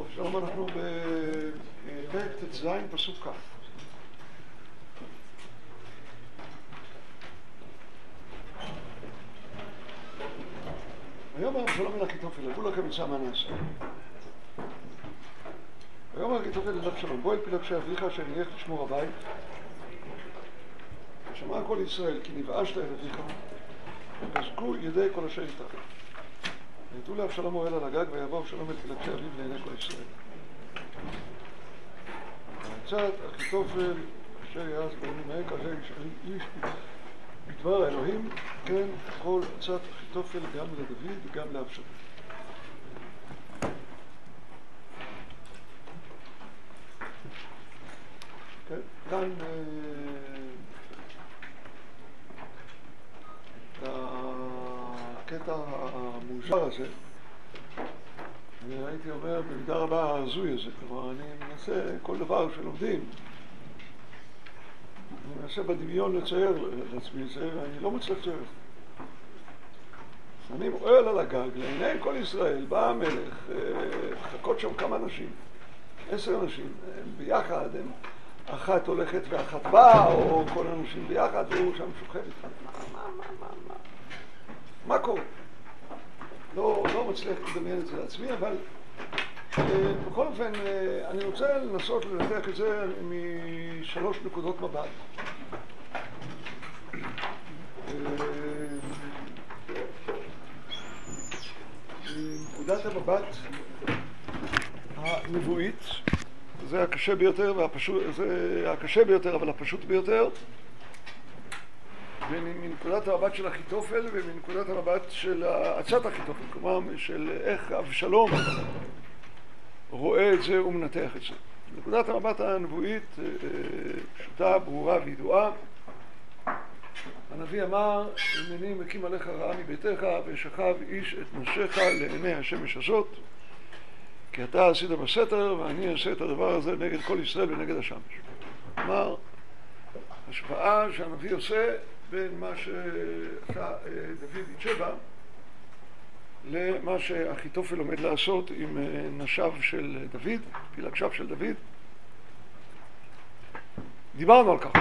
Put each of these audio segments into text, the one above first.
שלום, אנחנו בפרק ט"ז פסוק כ'. ויאמר אבשלום אל אחיתופל, הבו לכם עצה מה נעשה. ויאמר אחיתופל אל אבשלום, בוא אל פילגשי אביך אשר נלך לשמור הבית. ושמע כל ישראל כי נבאשת את אביך, וחזקו ידי כל אשר איתך. ויתו לאבשלום אוהל על הגג, ויבוא אבשלום אל פילגשי אביו לעיני כל ישראל. ועצת אחיתופל אשר יעש בימים ההם, כאשר איש בדבר האלוהים, כן כל עצת אחיתופל גם לדוד וגם לאבשלום. כן, כאן הקטע המוזר הזה, והייתי אומר במידה רבה ההזוי הזה, כלומר אני מנסה כל דבר שלומדים, אני מנסה בדמיון לצייר לעצמי את זה, ואני לא מצליח לצייר את זה. אני אוהל על הגג, לעיני כל ישראל, בא המלך, חכות שם כמה אנשים, 10 אנשים, הם ביחד, הם אחת הולכת ואחת באה, או כל האנשים ביחד, והוא שם שוכב איתם. מה קורה? לא מצליח לדמיין את זה לעצמי, אבל בכל אופן אני רוצה לנסות לנתח את זה משלוש נקודות מבט. נקודת המבט הנבואית, זה הקשה ביותר והפשוט, זה הקשה ביותר אבל הפשוט ביותר, ומנקודת המבט של אחיתופל ומנקודת המבט של עצת אחיתופל, כלומר של איך אבשלום רואה את זה ומנתח את זה. נקודת המבט הנבואית פשוטה, ברורה וידועה. הנביא אמר, הנני מקים עליך רעה מביתך ושכב איש את נפשך לעיני השמש הזאת, כי אתה עשית בסתר ואני אעשה את הדבר הזה נגד כל ישראל ונגד השמש. כלומר, השפעה שהנביא עושה בין מה שעשה דוד בתשבע למה שאחיתופל עומד לעשות עם נשיו של דוד, פילגשיו של דוד. דיברנו על כך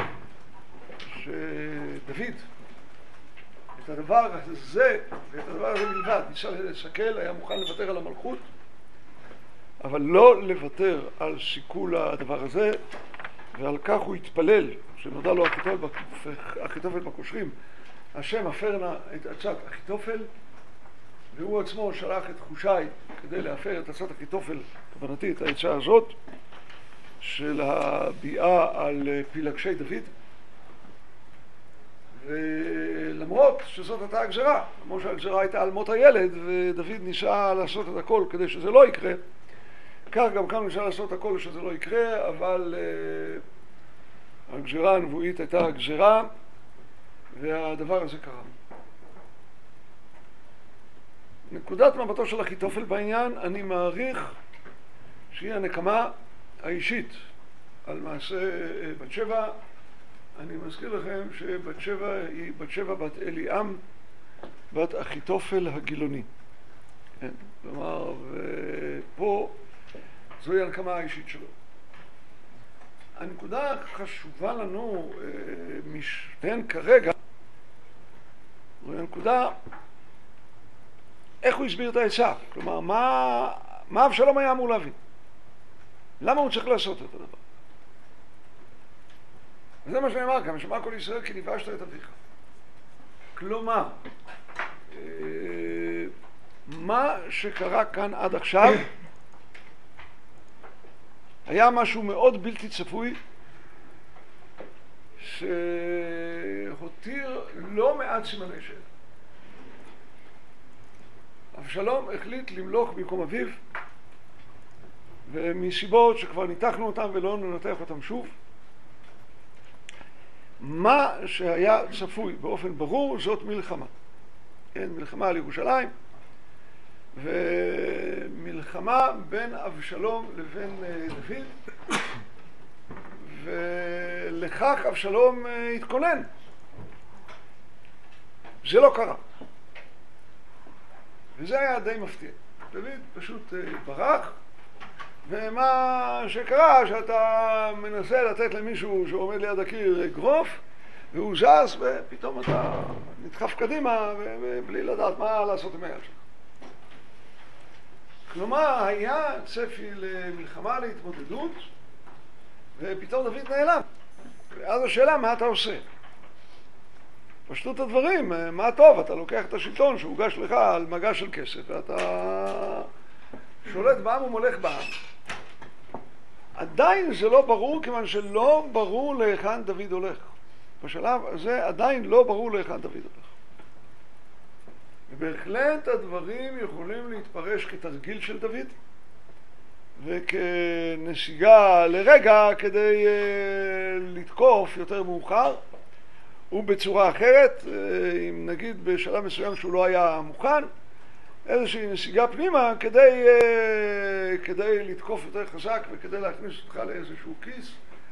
שדוד את הדבר הזה ואת הדבר הזה מלבד ניסה לסכל, היה מוכן לוותר על המלכות, אבל לא לוותר על סיכול הדבר הזה, ועל כך הוא התפלל שנודע לו אחיתופל בקושרים, השם הפר נא את עצת אחיתופל, והוא עצמו שלח את חושי כדי להפר את עצת אחיתופל, כוונתי את העצה הזאת של הביאה על פילגשי דוד, ולמרות שזאת הייתה הגזרה, כמו שהגזרה הייתה על מות הילד ודוד ניסה לעשות את הכל כדי שזה לא יקרה, כך גם כאן ניסה לעשות את הכל שזה לא יקרה, אבל הגזרה הנבואית הייתה הגזרה והדבר הזה קרה. נקודת מבטו של אחיתופל בעניין, אני מעריך שהיא הנקמה האישית על מעשה בת שבע. אני מזכיר לכם שבת שבע היא בת שבע בת אליעם, בת אחיתופל הגילוני. כן, כלומר, ופה זוהי הנקמה האישית שלו. הנקודה החשובה לנו משתן כרגע, זוהי הנקודה איך הוא הסביר את העצה. כלומר, מה אבשלום היה אמור להבין? למה הוא צריך לעשות את הדבר? וזה מה שנאמר כאן, שמע כל ישראל כי נבאשת את אביך. כלומר, מה שקרה כאן עד עכשיו היה משהו מאוד בלתי צפוי, שהותיר לא מעט סימני שאלה. אבשלום החליט למלוך במקום אביו, ומסיבות שכבר ניתחנו אותם ולא ננתח אותם שוב, מה שהיה צפוי באופן ברור זאת מלחמה. כן, מלחמה על ירושלים, ומלחמה בין אבשלום לבין דוד, ולכך אבשלום התכונן. זה לא קרה. וזה היה די מפתיע. דוד פשוט ברח, ומה שקרה שאתה מנסה לתת למישהו שעומד ליד הקיר אגרוף והוא זז ופתאום אתה נדחף קדימה ובלי לדעת מה לעשות עם היד שלך. כלומר היה צפי למלחמה, להתמודדות, ופתאום דוד נעלם. ואז השאלה מה אתה עושה? פשטות הדברים, מה טוב, אתה לוקח את השלטון שהוגש לך על מגש של כסף ואתה שולט בעם ומולך בעם. עדיין זה לא ברור, כיוון שלא ברור להיכן דוד הולך. בשלב הזה עדיין לא ברור להיכן דוד הולך. ובהחלט הדברים יכולים להתפרש כתרגיל של דוד וכנסיגה לרגע כדי לתקוף יותר מאוחר ובצורה אחרת, אם נגיד בשלב מסוים שהוא לא היה מוכן, איזושהי נסיגה פנימה כדי לתקוף יותר חזק וכדי להכניס אותך לאיזשהו כיס,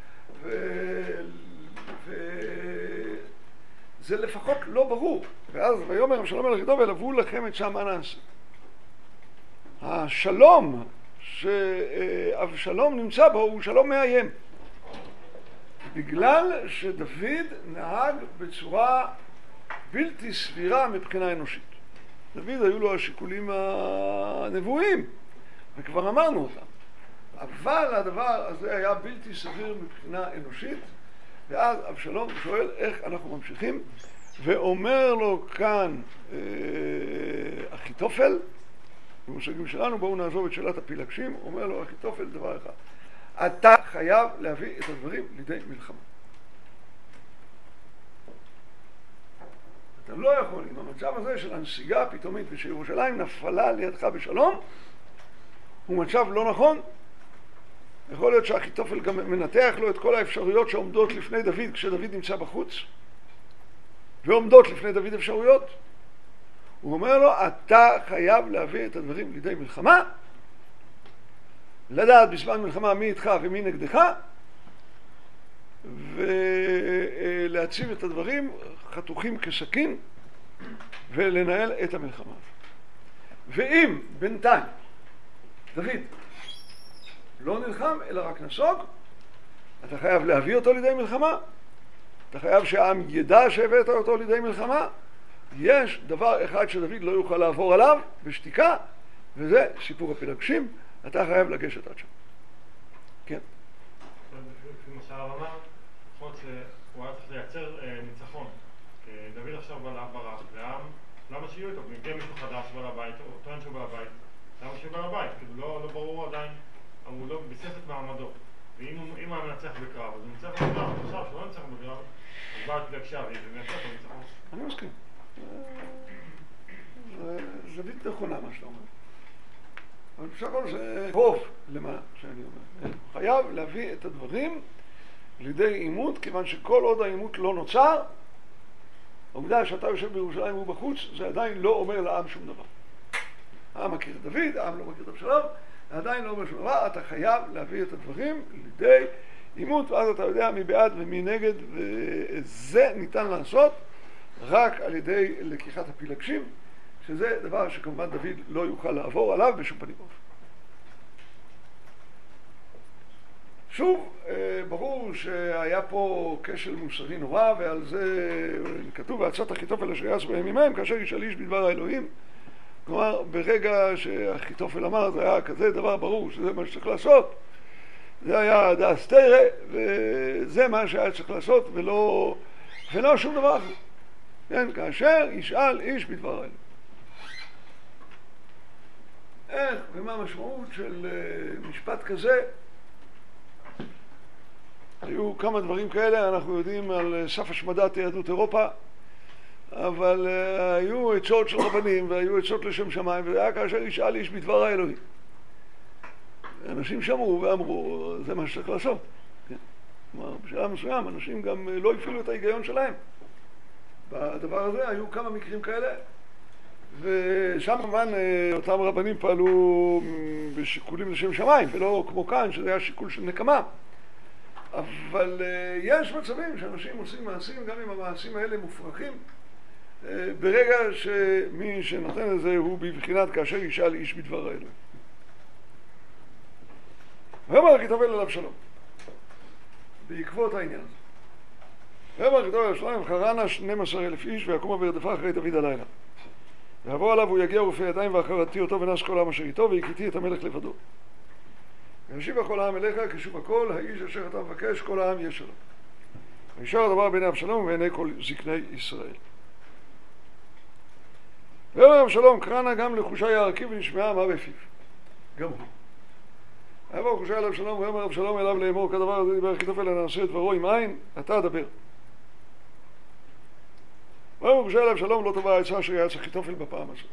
זה לפחות לא ברור. ואז ויאמר אבשלום אל אחיתופל הבאו לכם את שם מה נעשה. השלום שאבשלום נמצא בו הוא שלום מאיים, בגלל שדוד נהג בצורה בלתי סבירה מבחינה אנושית. דוד היו לו השיקולים הנבואיים וכבר אמרנו אותם, אבל הדבר הזה היה בלתי סביר מבחינה אנושית. ואז אבשלום שואל איך אנחנו ממשיכים, ואומר לו כאן אחיתופל, במושגים שלנו בואו נעזוב את שאלת הפילגשים, אומר לו אחיתופל דבר אחד: אתה חייב להביא את הדברים לידי מלחמה. אתה לא יכול, עם המצב הזה של הנסיגה הפתאומית ושירושלים נפלה לידך בשלום, הוא מצב לא נכון. יכול להיות שאחיתופל גם מנתח לו את כל האפשרויות שעומדות לפני דוד כשדוד נמצא בחוץ, ועומדות לפני דוד אפשרויות. הוא אומר לו אתה חייב להביא את הדברים לידי מלחמה, לדעת בזמן מלחמה מי איתך ומי נגדך, ולהציב את הדברים חתוכים כסכין ולנהל את המלחמה. ואם בינתיים דוד לא נלחם אלא רק נסוג, אתה חייב להביא אותו לידי מלחמה, אתה חייב שהעם ידע שהבאת אותו לידי מלחמה. יש דבר אחד שדוד לא יוכל לעבור עליו בשתיקה, וזה סיפור הפילגשים. אתה חייב לגשת עד שם. כן. לפי מה שהרב אמר, יכול להיות שהוא היה צריך לייצר ניצחון. דוד עכשיו ברח, והעם, למה שיהיו איתו? מגיע מישהו חדש בעל הבית, או טוען שהוא בעל הבית, למה שיהיו בעל הבית? כאילו לא ברור עדיין, הוא לא ביסס את מעמדו. ואם הוא מנצח בקרב, אז הוא מנצח בקרב. עכשיו, שהוא לא מנצח בקרב, אז בא התפילגשה, ומנצח את הניצחון. אני מסכים. זה בלתי נכונה מה שאתה אומר. אבל בסך הכל זה טוב למה שאני אומר. חייב להביא את הדברים לידי עימות, כיוון שכל עוד העימות לא נוצר, העובדה שאתה יושב בירושלים והוא בחוץ, זה עדיין לא אומר לעם שום דבר. העם מכיר את דוד, העם לא מכיר את אבשלום, עדיין לא אומר שום דבר. אתה חייב להביא את הדברים לידי עימות, ואז אתה יודע מי בעד ומי נגד, וזה ניתן לעשות רק על ידי לקיחת הפילגשים, שזה דבר שכמובן דוד לא יוכל לעבור עליו בשום פנים ואופן. שוב, ברור שהיה פה כשל מוסרי נורא, ועל זה כתוב בעצת אחיתופל אשר יעש בהם עמהם כאשר ישאל איש בדבר האלוהים. כלומר, ברגע שאחיתופל אמר, זה היה כזה דבר ברור שזה מה שצריך לעשות. זה היה דאס תירא, וזה מה שהיה צריך לעשות, ולא שום דבר אחר. כן, כאשר ישאל איש בדבר האלוהים. איך ומה המשמעות של משפט כזה? היו כמה דברים כאלה, אנחנו יודעים על סף השמדת יהדות אירופה, אבל היו עצות של רבנים והיו עצות לשם שמיים, וזה היה כאשר ישאל איש בדבר האלוהים. אנשים שמעו ואמרו, זה מה שצריך לעשות. כן? כלומר, בשלב מסוים אנשים גם לא הפעילו את ההיגיון שלהם. בדבר הזה היו כמה מקרים כאלה, ושם כמובן אותם רבנים פעלו בשיקולים לשם שמיים, ולא כמו כאן שזה היה שיקול של נקמה. אבל יש מצבים שאנשים עושים מעשים, גם אם המעשים האלה מופרכים, ברגע שמי שנותן לזה הוא בבחינת כאשר ישאל איש בדבר האלוהים. ויאמר אחיתופל אל אבשלום, בעקבות העניין הזה. ויאמר אחיתופל אל אבשלום, חרנה 12,000 איש ויקומה וירדפה אחרי דוד הלילה. ויבוא עליו והוא יגיע ורפא ידיים ואחרתי אותו ונס כל העם אשר איתו והכיתי את המלך לבדו. וישיבה כל העם אליך כשוב הכל, האיש אשר אתה מבקש כל העם יש שלו. וישר הדבר בעיני אבשלום ובעיני כל זקני ישראל. ויאמר אבשלום, קרא נא גם לחושי הערכי ונשמעה מה בפיו. גם הוא. ויבוא חושי אל אבשלום ויאמר אבשלום אליו לאמור כדבר הזה דיבר אחיתופל הנעשה את דברו עם עין, אתה אדבר. ויאמר חושי אל אבשלום לא טובה העצה אשר יעץ אחיתופל בפעם הזאת.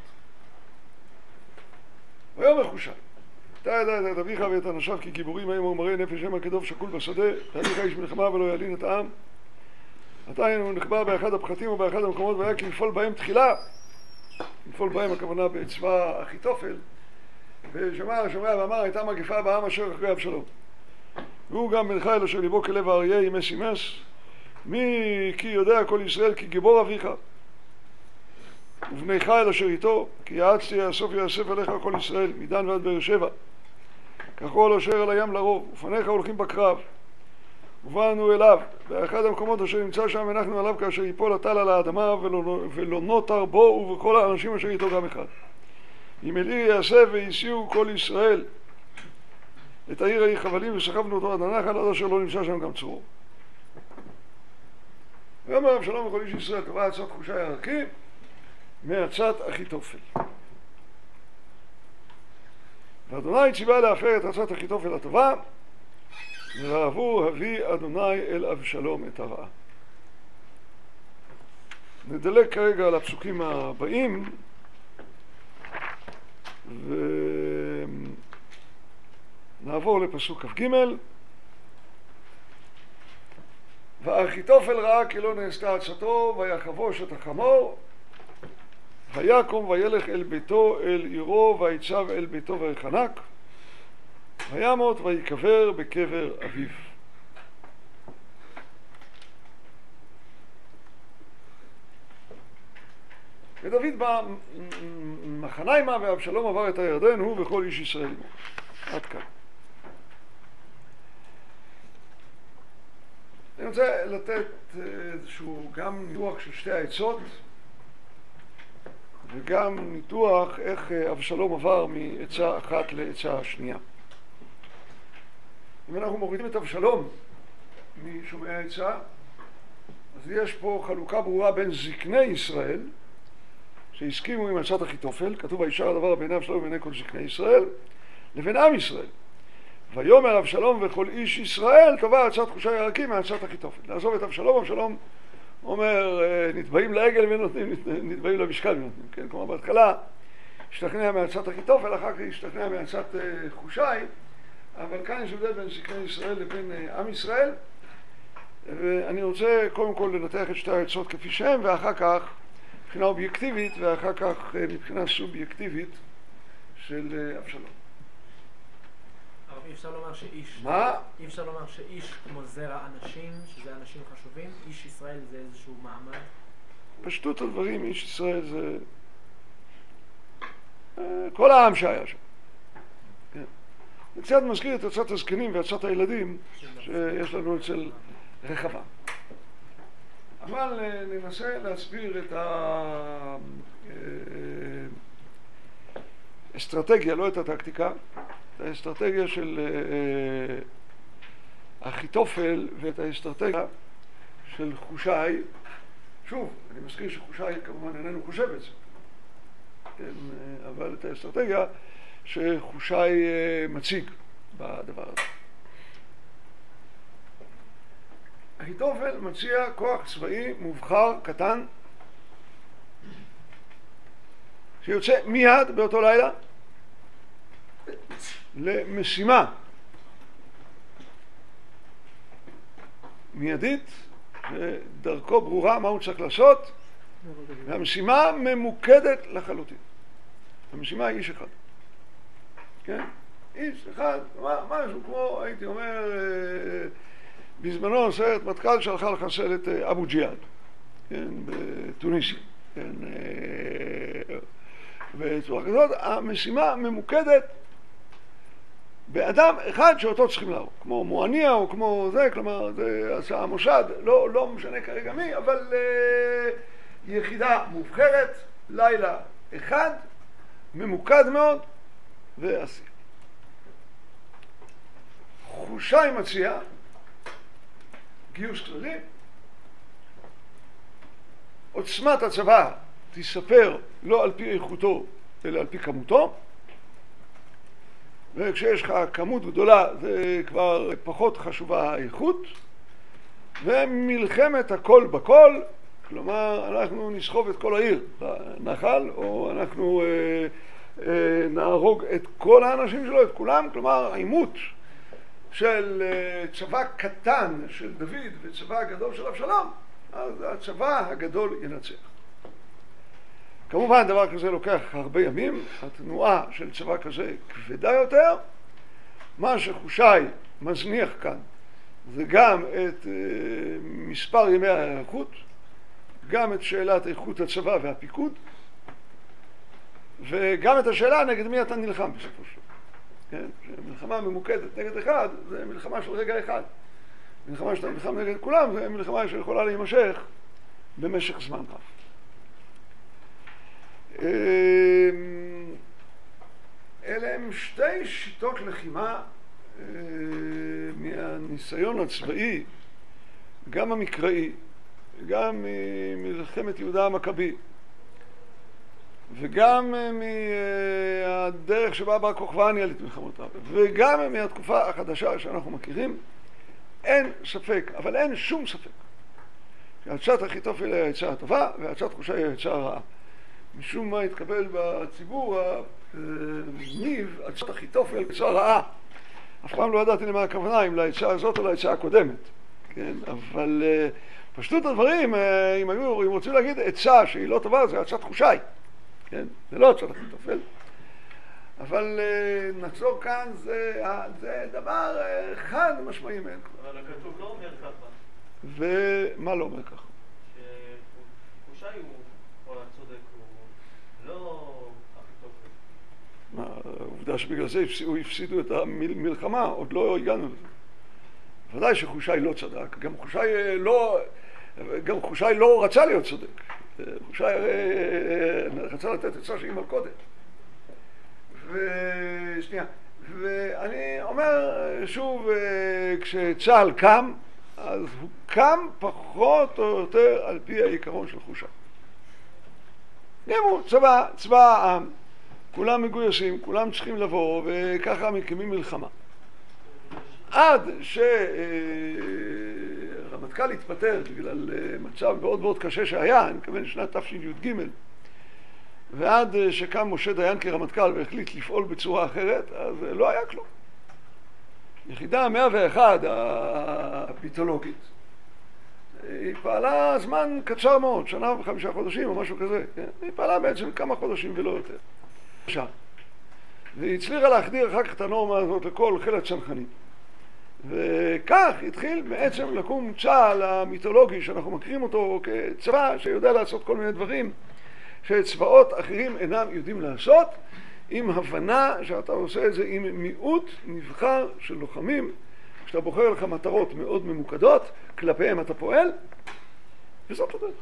ויאמר חושי, אתה ידע את אביך ואת אנשיו כי גיבורים הם ומראי נפש המה כדוב שקול בשדה, תהליך איש מלחמה ולא ילין את העם. עדיין הוא נחבא באחד הפחתים או באחד המקומות והיה כי לפעול בהם תחילה. לפעול בהם הכוונה בצבא אחיתופל. ושמע ואמר הייתה מגפה בעם אשר אחרי אבשלום. והוא גם בן חיל אשר ליבו כלב האריה ימס ימס. מי כי יודע כל ישראל כי גיבור אביך. ובני חיל אשר איתו כי יעצתי יאסף אליך כל ישראל מדן ועד באר שבע. ככל אשר אל הים לרוב ופניך הולכים בקרב. ובאנו אליו באחד המקומות אשר נמצא שם הנחנו עליו כאשר ייפול הטל על האדמה ולא נותר בו ובכל האנשים אשר איתו גם אחד. אם אלי יאסף והסיעו כל ישראל את העיר ההיא חבלים וסחבנו אותו עד הנחל עד אשר לא נמצא שם גם צרור. ויאמר אבשלום וכל איש ישראל טובה עצת חושי הערכי מעצת אחיתופל. ואדוני ציווה להפר את עצת אחיתופל הטובה ועבור הביא אדוני אל אבשלום את הרעה. נדלג כרגע על הפסוקים הבאים ונעבור לפסוק כ"ג. ואחיתופל ראה כי לא נעשתה עצתו ויחבוש את החמור ויקום וילך אל ביתו אל עירו ויצב אל ביתו ויחנק וימות ויקבר בקבר אביו. ודוד בא מחניימה ואבשלום עבר את הירדן הוא וכל איש ישראל עמו. עד כאן. אני רוצה לתת איזשהו גם ניתוח של שתי העצות וגם ניתוח איך אבשלום עבר מעצה אחת לעצה השנייה. אם אנחנו מורידים את אבשלום משומעי העצה, אז יש פה חלוקה ברורה בין זקני ישראל שהסכימו עם עצת אחיתופל, כתוב וישר הדבר בעיני אבשלום ובעיני כל זקני ישראל, לבין עם ישראל. ויאמר אבשלום וכל איש ישראל טובה עצת חושי הערכי מעצת אחיתופל. לעזוב את אבשלום, אבשלום אומר נתבעים לעגל ונתבעים למשקל ונותנים, כן? כלומר בהתחלה השתכנע מעצת אחיתופל, אחר כך השתכנע מעצת חושי, אבל כאן יש הבדל בין זקני ישראל לבין עם ישראל, ואני רוצה קודם כל לנתח את שתי העצות כפי שהם, ואחר כך מבחינה אובייקטיבית, ואחר כך מבחינה סובייקטיבית של אבשלום. אבל אי אפשר לומר שאיש... מה? אי אפשר לומר שאיש כמו זרע אנשים, שזה אנשים חשובים, איש ישראל זה איזשהו מעמד? פשטות הדברים, איש ישראל זה כל העם שהיה שם. כן. זה קצת מזכיר את עצת הזקנים ועצת הילדים שיש לנו אצל רחבה. אבל ננסה להסביר את האסטרטגיה, לא את הטקטיקה, את האסטרטגיה של אחיתופל ואת האסטרטגיה של חושי. שוב, אני מזכיר שחושי כמובן איננו חושב את זה, כן, אבל את האסטרטגיה שחושי מציג בדבר הזה. אחיתופל מציע כוח צבאי מובחר קטן שיוצא מיד באותו לילה למשימה מיידית שדרכו ברורה מה הוא צריך לעשות, והמשימה ממוקדת לחלוטין. המשימה היא איש אחד, כן? איש אחד, משהו כמו, הייתי אומר, בזמנו סיירת מטכ"ל שהלכה לחסל את אבו ג'יהאד, כן, בתוניסיה, כן, בצורה כזאת. המשימה ממוקדת באדם אחד שאותו צריכים להרוג, כמו מואניה או כמו זה, כלומר זה עשה המושד, לא משנה כרגע מי, אבל יחידה מובחרת, לילה אחד, ממוקד מאוד ועשייה. חושי מציע גיוס כללי, עוצמת הצבא תספר לא על פי איכותו אלא על פי כמותו, וכשיש לך כמות גדולה זה כבר פחות חשובה האיכות, ומלחמת הכל בכל, כלומר אנחנו נסחוב את כל העיר לנחל, או אנחנו נהרוג את כל האנשים שלו, את כולם, כלומר העימות של צבא קטן של דוד וצבא הגדול של אבשלום, אז הצבא הגדול ינצח. כמובן דבר כזה לוקח הרבה ימים, התנועה של צבא כזה כבדה יותר. מה שחושי מזניח כאן זה גם את מספר ימי ההיערכות, גם את שאלת איכות הצבא והפיקוד, וגם את השאלה נגד מי אתה נלחם בסופו של דבר. כן? מלחמה ממוקדת נגד אחד זה מלחמה של רגע אחד. מלחמה שאתה נלחם נגד כולם זה מלחמה שיכולה להימשך במשך זמן רב. אלה הם שתי שיטות לחימה מהניסיון הצבאי, גם המקראי, גם ממלחמת יהודה המכבי, וגם מהדרך שבה בר כוכבא ניהל את מלחמותיו, וגם מהתקופה החדשה שאנחנו מכירים. אין ספק, אבל אין שום ספק, שעצת אחיתופל היא העצה הטובה והעצת חושי היא העצה הרעה. משום מה התקבל בציבור הניב עצת אחיתופל היא העצה הרעה. אף פעם לא ידעתי למה הכוונה, אם לעצה הזאת או לעצה הקודמת, כן? אבל פשטות הדברים, אם רוצים להגיד עצה שהיא לא טובה, זה עצת חושי, כן? זה לא עצת אחיתופל. אבל נחזור כאן, זה דבר חד משמעי מעין. אבל הכתוב לא אומר ככה. ומה לא אומר ככה? שחושי הוא הצודק, הוא לא אחיתופל. העובדה שבגלל זה הפסידו את המלחמה, עוד לא הגענו לזה. ודאי שחושי לא צדק, גם חושי לא רצה להיות צודק. חושי רצה לתת עצה שהיא מלכודת. ואני אומר שוב, כשצה"ל קם, אז הוא קם פחות או יותר על פי העיקרון של חושי. גם הוא צבא העם, כולם מגויסים, כולם צריכים לבוא, וככה מקימים מלחמה. עד שרמטכ"ל התפטר בגלל מצב מאוד מאוד קשה שהיה, אני מתכוון שנת תשי"ג, ועד שקם משה דיין כרמטכ"ל והחליט לפעול בצורה אחרת, אז לא היה כלום. יחידה 101 הביטולוגית, היא פעלה זמן קצר מאוד, 1 ו5 חודשים או משהו כזה. כן? היא פעלה בעצם כמה חודשים ולא יותר. והיא הצליחה להחדיר אחר כך את הנורמה הזאת לכל חיל הצנחנים. וכך התחיל בעצם לקום צה"ל המיתולוגי שאנחנו מכירים אותו כצבא שיודע לעשות כל מיני דברים שצבאות אחרים אינם יודעים לעשות, עם הבנה שאתה עושה את זה עם מיעוט נבחר של לוחמים, שאתה בוחר לך מטרות מאוד ממוקדות, כלפיהם אתה פועל, וזאת הדרך.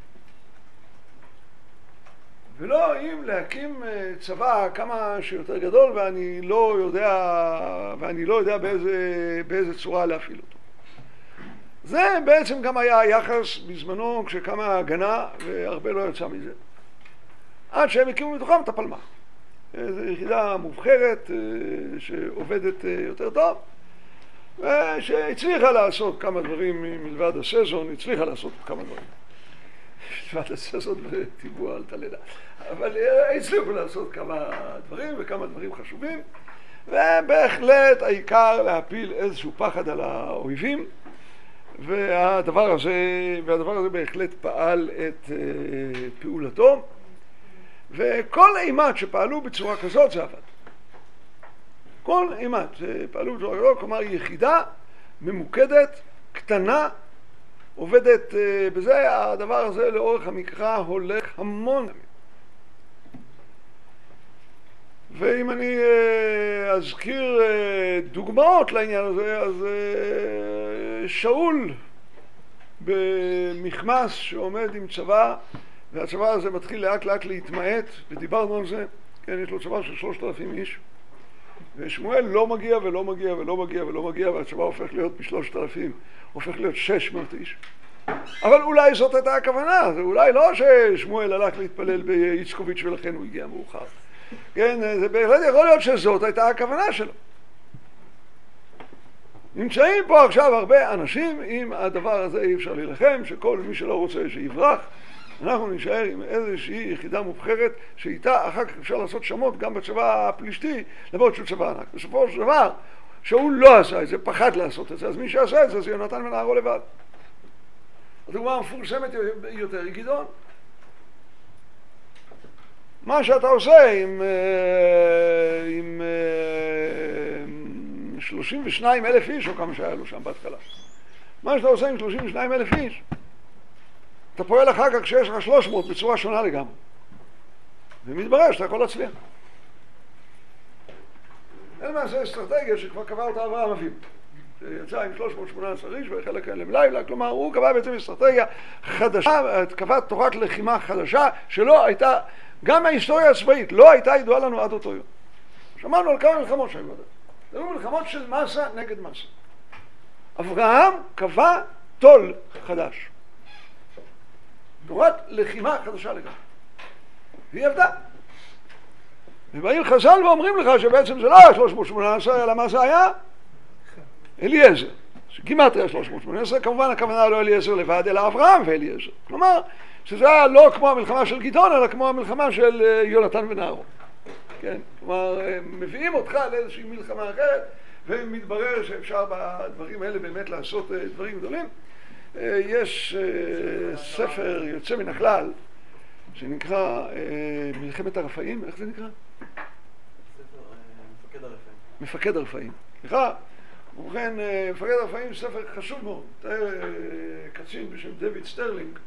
ולא אם להקים צבא כמה שיותר גדול ואני לא יודע באיזה צורה להפעיל אותו. זה בעצם גם היה היחס בזמנו כשקמה ההגנה, והרבה לא יצא מזה. עד שהם הקימו מתוכם את הפלמ"ח. זו יחידה מובחרת שעובדת יותר טוב, ושהצליחה לעשות כמה דברים מלבד הסזון, הצליחה לעשות כמה דברים. מלבד הסזון וטיבוע על תלדה. אבל הצליחו לעשות כמה דברים וכמה דברים חשובים, ובהחלט העיקר להפיל איזשהו פחד על האויבים, והדבר הזה בהחלט פעל את פעולתו, וכל אימת שפעלו בצורה כזאת זה עבד. כל אימת שפעלו בצורה כזאת, כלומר יחידה ממוקדת, קטנה, עובדת בזה, הדבר הזה לאורך המקרא הולך המון. ואם אני אזכיר דוגמאות לעניין הזה, אז שאול במכמס שעומד עם צבא, והצבא הזה מתחיל לאט לאט להתמעט, ודיברנו על זה, כן, יש לו צבא של 3,000 איש, ושמואל לא מגיע ולא מגיע ולא מגיע ולא מגיע, והצבא הופך להיות מ-3,000, הופך להיות 600 איש. אבל אולי זאת הייתה הכוונה, זה אולי לא ששמואל הלך להתפלל ביצקוביץ' ולכן הוא הגיע מאוחר. כן, זה בהחלט יכול להיות שזאת הייתה הכוונה שלו. נמצאים פה עכשיו הרבה אנשים, עם הדבר הזה אי אפשר להילחם, שכל מי שלא רוצה שיברח, אנחנו נשאר עם איזושהי יחידה מובחרת, שאיתה אחר כך אפשר לעשות שמות גם בצבא הפלישתי, למרות שהוא צבא ענק. בסופו של דבר, שהוא לא עשה את זה, פחד לעשות את זה, אז מי שעשה את זה זה יונתן בן אהרון לבד. הדוגמה המפורסמת יותר היא גדעון. מה שאתה עושה עם 32,000 איש, או כמה שהיה לו שם בהתחלה, מה שאתה עושה עם 32,000 איש, אתה פועל אחר כך כשיש לך 300 בצורה שונה לגמרי, ומתברר שאתה יכול להצליח. אין מעשה אסטרטגיה שכבר קבע אותה אברהם אבינו, שיצא עם 318 איש וחלק להם לילה, כלומר הוא קבע בעצם אסטרטגיה חדשה, קבע תורת לחימה חדשה שלא הייתה, גם מההיסטוריה הצבאית, לא הייתה ידועה לנו עד אותו יום. שמענו על כמה מלחמות שהיו עד. זה היו מלחמות של מסה נגד מסה. אברהם קבע תול חדש. תורת לחימה חדשה לגמרי. והיא עבדה. ובאים חז"ל ואומרים לך שבעצם זה לא היה 318, אלא מה זה היה? אליעזר. שכמעט היה 318, כמובן הכוונה לא אליעזר לבד, אלא אברהם ואליעזר. כלומר, שזה היה לא כמו המלחמה של גדעון, אלא כמו המלחמה של יונתן בן אהרון. כן? כלומר, מביאים אותך לאיזושהי מלחמה אחרת, ומתברר שאפשר בדברים האלה באמת לעשות דברים גדולים. יש ספר יוצא מן הכלל, שנקרא מלחמת הרפאים, איך זה נקרא? מפקד הרפאים. מפקד הרפאים. סליחה, ובכן, מפקד הרפאים זה ספר חשוב מאוד. קצין בשם דויד סטרלינג,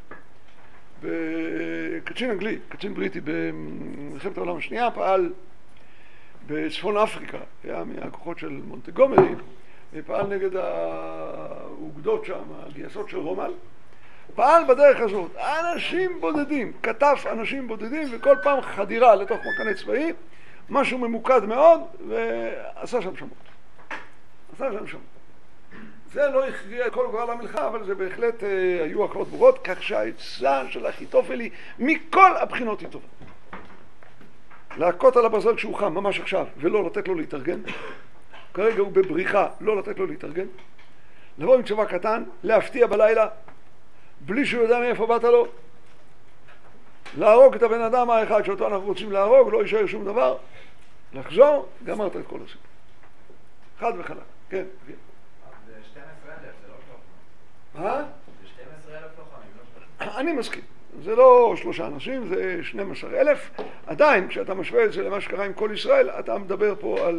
קצין אנגלי, קצין בריטי במלחמת העולם השנייה, פעל בצפון אפריקה, היה מהכוחות של מונטגומרי, ופעל נגד האוגדות שם, הגייסות של רומל. פעל בדרך הזאת, אנשים בודדים, כתב אנשים בודדים, וכל פעם חדירה לתוך מחנה צבאי, משהו ממוקד מאוד, ועשה שם שמות. עשה שם שמות. זה לא הכריע את כל גורל המלחמה, אבל זה בהחלט היו הכרעות ברורות, כך שהעצה של אחיתופל מכל הבחינות היא טובה. להכות על הברזל כשהוא חם, ממש עכשיו, ולא לתת לו להתארגן. כרגע הוא בבריחה, לא לתת לו להתארגן. לבוא עם צבא קטן, להפתיע בלילה, בלי שהוא יודע מאיפה באת לו. להרוג את הבן אדם האחד שאותו אנחנו רוצים להרוג, לא יישאר שום דבר. לחזור, גמרת את כל הסיפור. חד וחלק, כן. זה 12,000, זה לא 300. מה? זה 12,000 לוחמים, לא 300. אני מסכים. זה לא 3 אנשים, זה 12,000. עדיין, כשאתה משווה את זה למה שקרה עם כל ישראל, אתה מדבר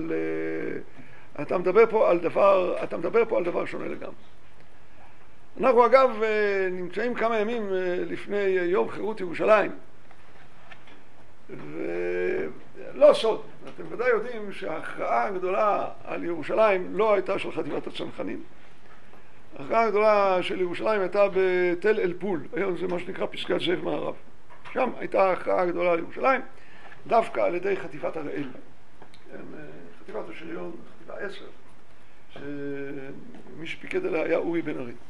פה על דבר שונה לגמרי. אנחנו אגב נמצאים כמה ימים לפני יום חירות ירושלים, ולא סוד, אתם ודאי יודעים שההכרעה הגדולה על ירושלים לא הייתה של חטיבת הצנחנים. ההכרעה הגדולה של ירושלים הייתה בתל אל פול, היום זה מה שנקרא פסגת זאב מערב. שם הייתה ההכרעה הגדולה על ירושלים, דווקא על ידי חטיבת הראל. חטיבת השריון, חטיבה 10, שמי שפיקד עליה היה אורי בן ארי.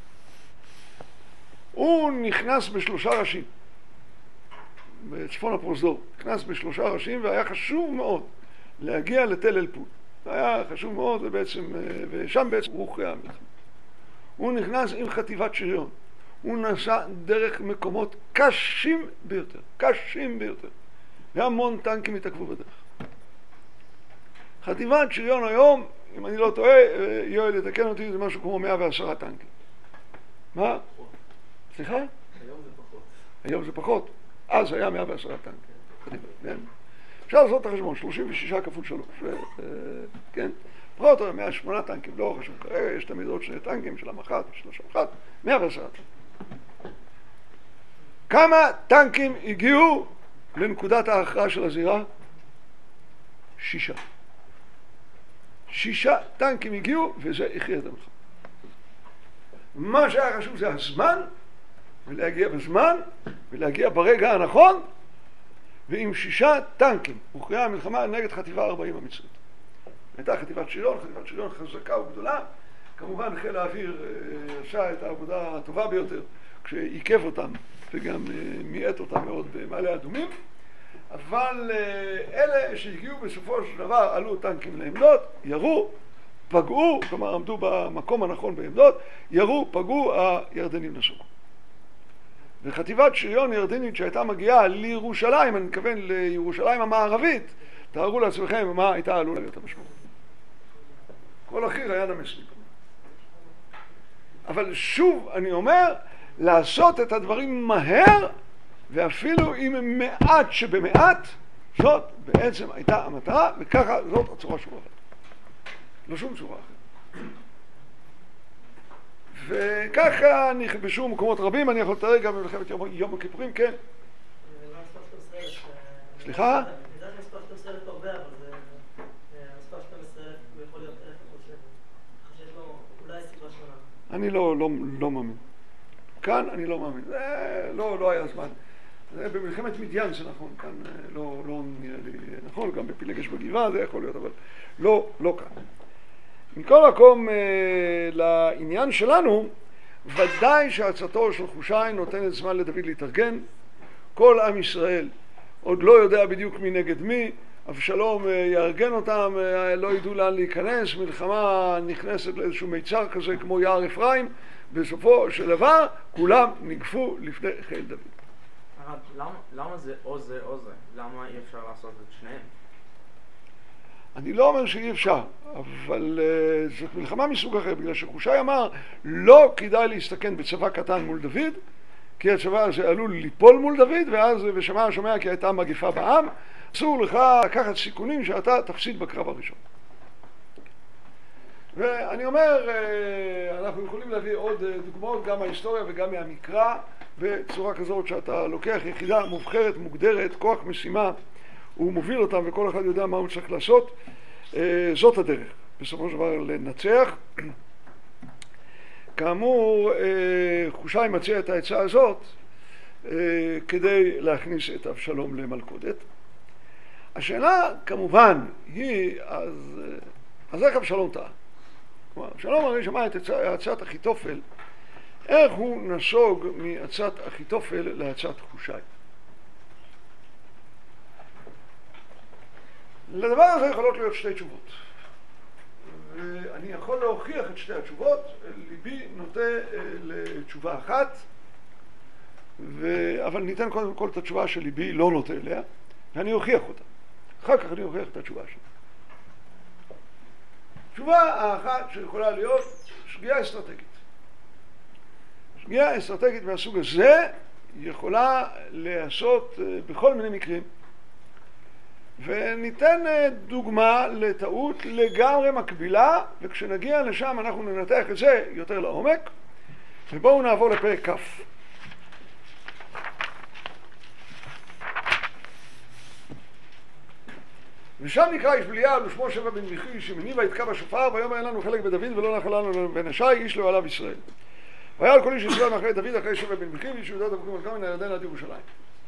הוא נכנס ב3 ראשים, בצפון הפרוזדור, נכנס ב3 ראשים, והיה חשוב מאוד להגיע לתל אל פול. זה היה חשוב מאוד, ושם בעצם הוכרעה המלחמה. הוא נכנס עם חטיבת שריון, הוא נסע דרך מקומות קשים ביותר, קשים ביותר, והמון טנקים התעכבו בדרך. חטיבת שריון היום, אם אני לא טועה, יואל יתקן אותי, זה משהו כמו 110 טנקים. מה? סליחה? היום זה פחות. היום זה פחות. אז היה 110 טנקים. כן? אפשר לעשות את החשבון, 36 כפול 3. כן? פחות או 108 טנקים, לא חשוב. כרגע יש תמיד עוד 2 טנקים של המח"ט ושל השמח"ט, 110 טנקים. כמה טנקים הגיעו לנקודת ההכרעה של הזירה? 6 טנקים הגיעו, וזה הכריע את המלחמה. מה שהיה חשוב זה הזמן, ולהגיע בזמן, ולהגיע ברגע הנכון, ועם 6 טנקים הוכרעה המלחמה נגד חטיבה 40 המצרית. הייתה חטיבת שריון חזקה וגדולה, כמובן חיל האוויר עשה את העבודה הטובה ביותר כשעיכב אותם וגם מיעט אותם מאוד במעלה אדומים, אבל אלה שהגיעו בסופו של דבר עלו טנקים לעמדות, ירו, פגעו, כלומר עמדו במקום הנכון בעמדות, ירו, פגעו, הירדנים נסוגו. וחטיבת שריון ירדנית שהייתה מגיעה לירושלים, אני מתכוון לירושלים המערבית, תארו לעצמכם מה הייתה עלולה להיות המשמעות. כל אחיר היה נמסליק. אבל שוב אני אומר, לעשות את הדברים מהר, ואפילו עם מעט שבמעט, זאת בעצם הייתה המטרה, וככה זאת הצורה שהוא עובד. לא שום צורה אחרת. וככה נכבשו מקומות רבים, אני יכול לתאר גם במלחמת יום הכיפורים, כן? סליחה? אני יודעת מספר 12,000 הרבה, אבל זה מספר 12,000 הוא יכול להיות 1,000 או 7. חושב שיש לו אולי סיבה שונה. אני לא מאמין. כאן אני לא מאמין. זה לא היה זמן. זה במלחמת מדיין זה נכון, כאן לא נראה לי נכון, גם בפילגש בגבעה זה יכול להיות, אבל לא כאן. מכל מקום לעניין שלנו, ודאי שהצעתו של חושי נותנת זמן לדוד להתארגן. כל עם ישראל עוד לא יודע בדיוק מי נגד מי, אבשלום יארגן אותם, לא ידעו לאן להיכנס, מלחמה נכנסת לאיזשהו מיצר כזה כמו יער אפרים, בסופו של דבר כולם נגפו לפני חיל דוד. למה זה או זה או זה? למה אי אפשר לעשות את שניהם? אני לא אומר שאי אפשר, אבל זאת מלחמה מסוג אחר, בגלל שחושי אמר לא כדאי להסתכן בצבא קטן מול דוד, כי הצבא הזה עלול ליפול מול דוד, ואז שומע כי הייתה מגפה בעם, אסור לך לקחת סיכונים שאתה תפסיד בקרב הראשון. ואני אומר, אנחנו יכולים להביא עוד דוגמאות גם מההיסטוריה וגם מהמקרא, בצורה כזאת שאתה לוקח יחידה מובחרת, מוגדרת, כוח משימה, הוא מוביל אותם וכל אחד יודע מה הוא צריך לעשות. זאת הדרך, בסופו של דבר לנצח. כאמור, חושי מציע את העצה הזאת כדי להכניס את אבשלום למלכודת. השאלה כמובן היא, אז איך אבשלום טעה? כלומר, אבשלום הרי שמע את הצעת אחיתופל, איך הוא נסוג מהצעת אחיתופל להצעת חושי? לדבר הזה יכולות להיות שתי תשובות. ואני יכול להוכיח את שתי התשובות, ליבי נוטה לתשובה אחת, אבל ניתן קודם כל את התשובה שליבי לא נוטה אליה, ואני אוכיח אותה. אחר כך אני אוכיח את התשובה שלי. התשובה האחת שיכולה להיות שגיאה אסטרטגית. שגיאה אסטרטגית מהסוג הזה יכולה להיעשות בכל מיני מקרים. וניתן דוגמה לטעות לגמרי מקבילה, וכשנגיע לשם אנחנו ננתח את זה יותר לעומק. ובואו נעבור לפרק כ'. ושם נקרא איש בליעל ושמו שבע בן מיכי שמניב ויתקע בשופר ויאמר אין לנו חלק בדוד ולא נחל לנו בן ישי איש לא עליו ישראל. ויעל כל איש ישראל מאחרי דוד אחרי שבע בן מיכי ואיש יהודה תבוכים על כמה מן הירדן עד ירושלים.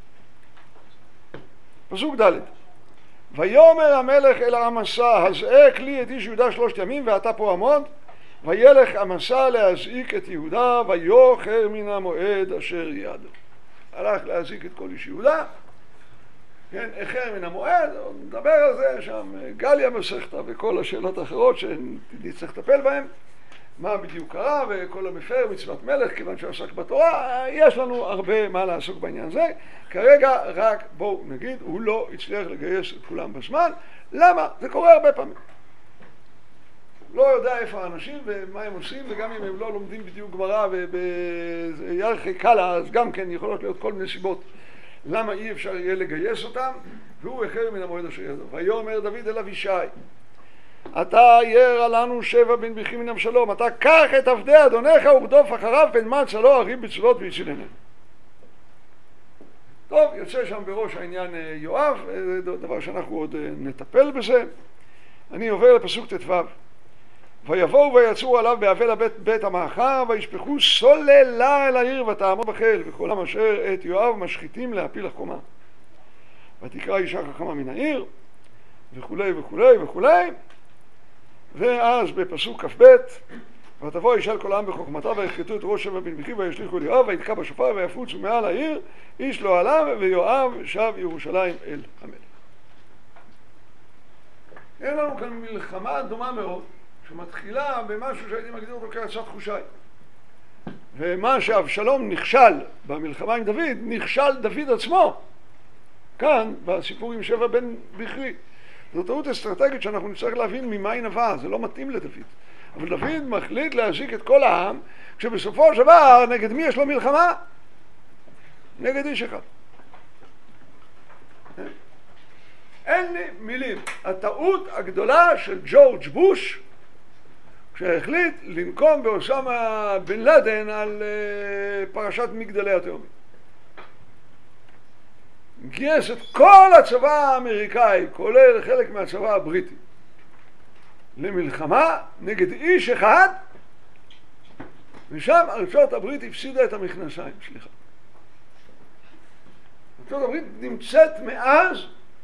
פסוק ד' ויאמר המלך אל עמסה הזעק לי את איש יהודה 3 ימים ואתה פה עמוד. וילך עמסה להזעיק את יהודה ויוכר מן המועד אשר ידו. הלך להזעיק את כל איש יהודה, כן, אחר מן המועד, נדבר על זה שם גליה מסכתא וכל השאלות האחרות שנצטרך לטפל בהן, מה בדיוק קרה וכל המפר מצוות מלך כיוון שעסק בתורה, יש לנו הרבה מה לעסוק בעניין הזה. כרגע רק בואו נגיד, הוא לא הצליח לגייס את כולם בזמן. למה? זה קורה הרבה פעמים. לא יודע איפה האנשים ומה הם עושים, וגם אם הם לא לומדים בדיוק גמרא ובירכי קלה, אז גם כן יכולות להיות כל מיני סיבות למה אי אפשר יהיה לגייס אותם, והוא אחר מן המועד אשר ידו. ויאמר דוד אל אבישי אתה ירא לנו שבע בן מיכי מן אבשלום, אתה קח את עבדי אדונך ורדוף אחריו פן מצא לו הריב בצולות והצילנו. טוב, יוצא שם בראש העניין יואב, זה דבר שאנחנו עוד נטפל בזה. אני עובר לפסוק ט"ו. ויבואו ויצאו עליו באבל בית המאחר וישפכו סוללה אל העיר ותעמוד בחיל וכל עם אשר את יואב משחיתים להפיל החומה. ותקרא אישה חכמה מן העיר וכולי וכולי וכולי. ואז בפסוק כ"ב ותבוא אישה אל כל העם בחוכמתה ויכרתו את ראש שבע בן בכי וישליכו אל יואב ויתקע בשופר ויפוצו מעל העיר איש לא עלה ויואב שב ירושלים אל המלך. אין לנו כאן מלחמה דומה מאוד שמתחילה במשהו שהייתי מגדיר אותו כעצת חושי. ומה שאבשלום נכשל במלחמה עם דוד, נכשל דוד עצמו כאן בסיפור עם שבע בן בכרי. זו טעות אסטרטגית שאנחנו נצטרך להבין ממה היא נבעה, זה לא מתאים לדוד. אבל דוד מחליט להזיק את כל העם, כשבסופו של דבר נגד מי יש לו מלחמה? נגד איש אחד. אין לי מילים. הטעות הגדולה של ג'ורג' בוש כשהחליט לנקום באוסמה בן לאדן על פרשת מגדלי התאומים. גייס את כל הצבא האמריקאי, כולל חלק מהצבא הבריטי, למלחמה נגד איש אחד, ושם ארצות הברית הפסידה את המכנסיים. סליחה. ארצות הברית נמצאת מאז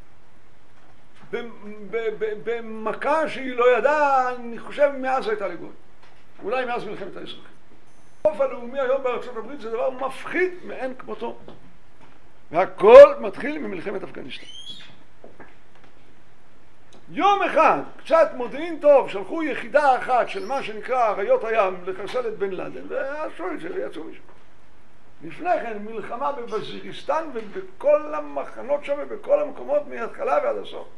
במכה שהיא לא ידעה, אני חושב מאז הייתה לגוי. אולי מאז מלחמת האזרחים. החוף הלאומי היום בארצות הברית זה דבר מפחיד מאין כמותו. והכל מתחיל ממלחמת אפגניסטן. יום אחד, קצת מודיעין טוב, שלחו יחידה אחת של מה שנקרא אריות הים לחסל את בן לאדן, ועשו את זה ויצאו משם. לפני כן מלחמה בווזיריסטן ובכל המחנות שם ובכל המקומות מההתחלה ועד הסוף.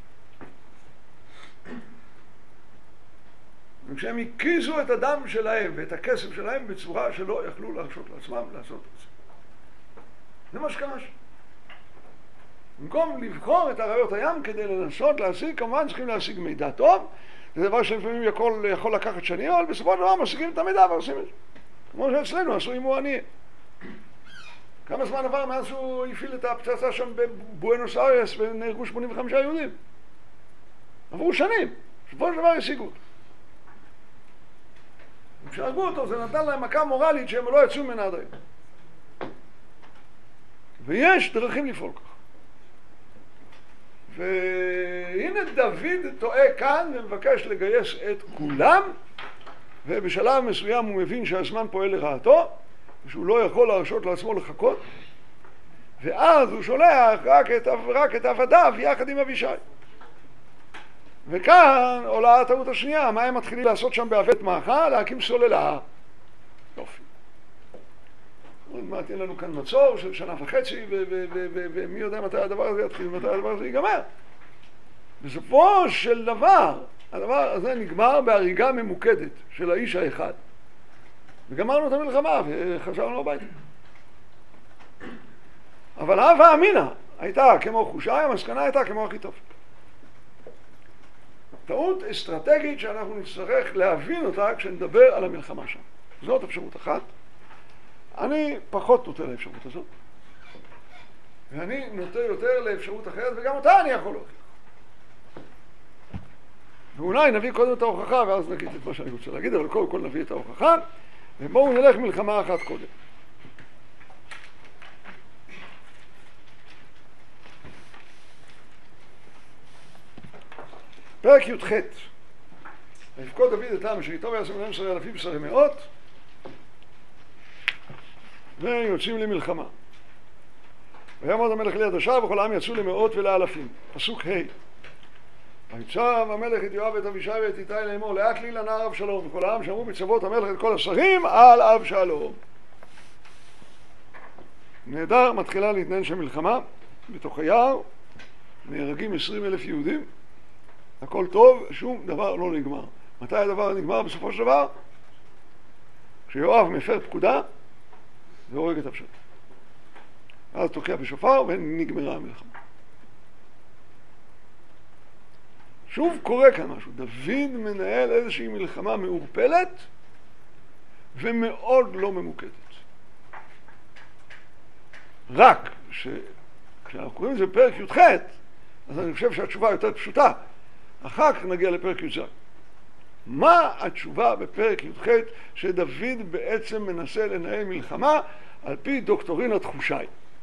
וכשהם הקיזו את הדם שלהם ואת הכסף שלהם בצורה שלא יכלו להרשות לעצמם לעשות את זה. זה מה שקרה שם. במקום לבחור את אריות הים כדי לנסות להשיג, כמובן צריכים להשיג מידע טוב, זה דבר שלפעמים יכול לקחת שנים, אבל בסופו של דבר משיגים את המידע ועושים את זה. כמו שאצלנו עשו עם מואניה. כמה זמן עבר מאז שהוא הפעיל את הפצצה שם בבואנוס איירס ונהרגו 85 יהודים? עברו שנים, בסופו של דבר השיגו אותו. כשהרגו אותו זה נתן להם מכה מורלית שהם לא יצאו ממנה עד היום. ויש דרכים לפעול כך. והנה דוד טועה כאן ומבקש לגייס את כולם, ובשלב מסוים הוא מבין שהזמן פועל לרעתו, ושהוא לא יכול להרשות לעצמו לחכות, ואז הוא שולח רק את עבדיו יחד עם אבישי. וכאן עולה הטעות השנייה, מה הם מתחילים לעשות שם באבית מאחר? להקים סוללה. יופי. מעט אין לנו כאן מצור של שנה וחצי, ומי יודע מתי הדבר הזה יתחיל ומתי הדבר הזה ייגמר. בסופו של דבר, הדבר הזה נגמר בהריגה ממוקדת של האיש האחד. וגמרנו את המלחמה וחזרנו הביתה. אבל הווה אמינא הייתה כמו חושי, המסקנה הייתה כמו אחיתופל. טעות אסטרטגית שאנחנו נצטרך להבין אותה כשנדבר על המלחמה שם. זאת אפשרות אחת. אני פחות נוטה לאפשרות הזאת. ואני נוטה יותר לאפשרות אחרת, וגם אותה אני יכול להוכיח. ואולי נביא קודם את ההוכחה, ואז נגיד את מה שאני רוצה להגיד, אבל קודם כל נביא את ההוכחה, ובואו נלך מלחמה אחת קודם. פרק י"ח. ויפקוד דוד את העם אשר איתו ויעשה 12,000 בשרי מאות, ויוצאים למלחמה. ויעמוד המלך ליד השער וכל העם יצאו למאות ולאלפים. פסוק ה'. ויצב המלך את יואב ואת אבישי ואת איתי לאמור לאט לי לנער אבשלום, וכל העם שמעו בצוות המלך את כל השרים על אבשלום. נהדר, מתחילה להתנהל שם מלחמה בתוך היער, נהרגים 20,000 יהודים, הכל טוב, שום דבר לא נגמר. מתי הדבר נגמר בסופו של דבר? כשיואב מפר פקודה והורג את אבשלום. אז תוקע בשופר ונגמרה המלחמה. שוב קורה כאן משהו, דוד מנהל איזושהי מלחמה מעורפלת ומאוד לא ממוקדת. רק כשאנחנו קוראים את זה בפרק י"ח, אז אני חושב שהתשובה יותר פשוטה. אחר כך נגיע לפרק י"ז. מה התשובה בפרק י"ח שדוד בעצם מנסה לנהל מלחמה על פי דוקטורינת חושי?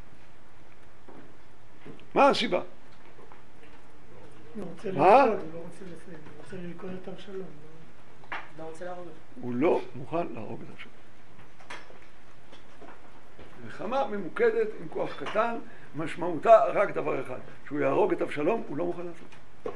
מה הסיבה? הוא רוצה מה? ללכוד, הוא לא רוצה לסיים, הוא רוצה ללכוד את אבשלום. לא רוצה להרוג אותו. הוא לא מוכן להרוג את אבשלום. מלחמה ממוקדת עם כוח קטן, משמעותה רק דבר אחד, שהוא יהרוג את אבשלום, הוא לא מוכן לעשות.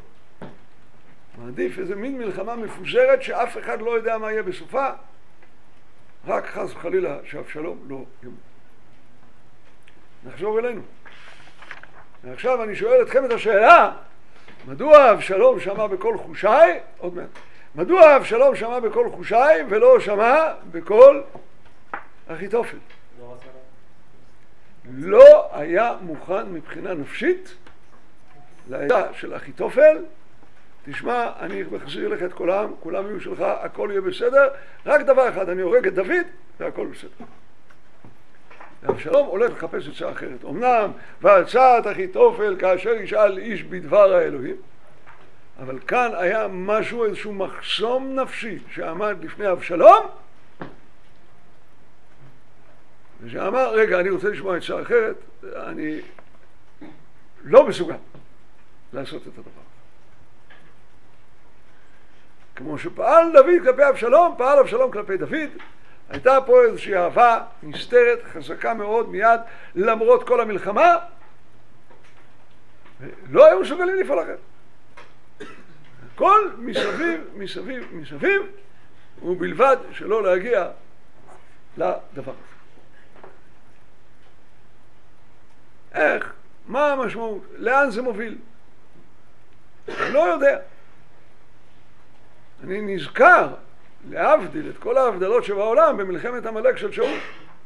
מעדיף איזה מין מלחמה מפוזרת שאף אחד לא יודע מה יהיה בסופה, רק חס וחלילה שאבשלום לא ימות. נחזור אלינו. ועכשיו אני שואל אתכם את השאלה, מדוע אבשלום שמע בקול חושי? עוד מעט. מדוע אבשלום שמע בקול חושי ולא שמע בקול אחיתופל? לא היה מוכן מבחינה נפשית לעדה של אחיתופל. תשמע, אני מחזיר לך את כולם יהיו שלך, הכל יהיה בסדר, רק דבר אחד, אני הורג את דוד והכל בסדר. אבשלום הולך לחפש עצה אחרת. אמנם והצעת אחיתופל כאשר ישאל איש בדבר האלוהים, אבל כאן היה משהו, איזשהו מחסום נפשי שעמד לפני אבשלום, ושאמר, רגע, אני רוצה לשמוע עצה אחרת, אני לא מסוגל לעשות את הדבר. כמו שפעל דוד כלפי אבשלום, פעל אבשלום כלפי דוד. הייתה פה איזושהי אהבה נסתרת, חזקה מאוד מיד, למרות כל המלחמה, לא היו מסוגלים לפעול אחרת. הכל מסביב, מסביב, מסביב, ובלבד שלא להגיע לדבר. איך? מה המשמעות? לאן זה מוביל? אני לא יודע. אני נזכר להבדיל את כל ההבדלות שבעולם במלחמת עמלק של שאול.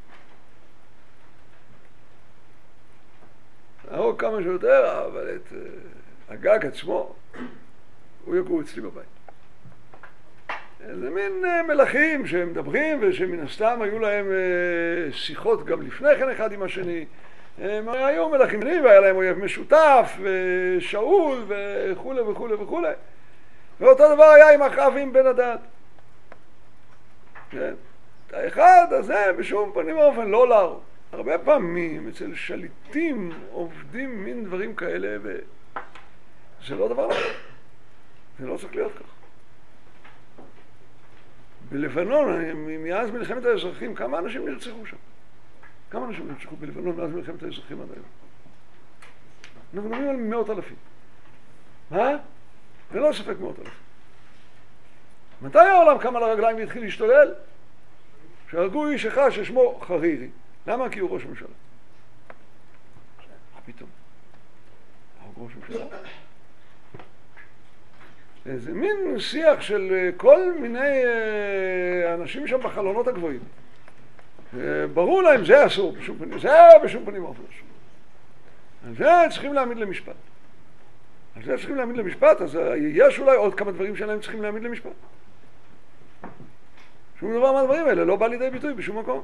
להרוג כמה שיותר, אבל את הגג עצמו הוא יגור אצלי בבית. זה מין מלכים שהם מדברים ושמן הסתם היו להם שיחות גם לפני כן אחד עם השני. הם היו מלכים והיה להם אויב משותף ושאול וכו' וכו' וכו'. ואותו דבר היה עם אחאב ועם בן הדד. כן? את האחד הזה בשום פנים ואופן לא להרוג. הרבה פעמים אצל שליטים עובדים מין דברים כאלה וזה לא דבר נכון. זה לא צריך להיות כך. בלבנון, מאז מלחמת האזרחים, כמה אנשים נרצחו שם? כמה אנשים נרצחו בלבנון מאז מלחמת האזרחים עד היום? אנחנו מדברים על 100,000. מה? ולא ספק 100,000. מתי העולם קם על הרגליים והתחיל להשתולל? שהרגו איש אחד ששמו חרירי. למה? כי הוא ראש ממשלה. מה פתאום? הוא ראש ממשלה? זה מין שיח של כל מיני אנשים שם בחלונות הגבוהים. ברור להם, זה אסור בשום פנים, זה בשום פנים אופן אסור. על זה צריכים להעמיד למשפט. על זה צריכים להעמיד למשפט, אז יש אולי עוד כמה דברים שלהם צריכים להעמיד למשפט. שום דבר מהדברים האלה לא בא לידי ביטוי בשום מקום.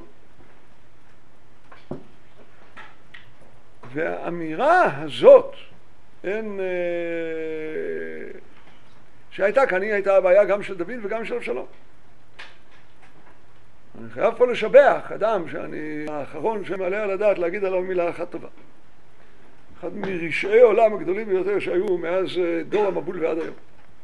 והאמירה הזאת, שהייתה כאן, היא הייתה הבעיה גם של דוד וגם של אבשלום. אני חייב פה לשבח אדם שאני האחרון שמעלה על הדעת להגיד עליו מילה אחת טובה. אחד מרשעי עולם הגדולים ביותר שהיו מאז דור המבול ועד היום.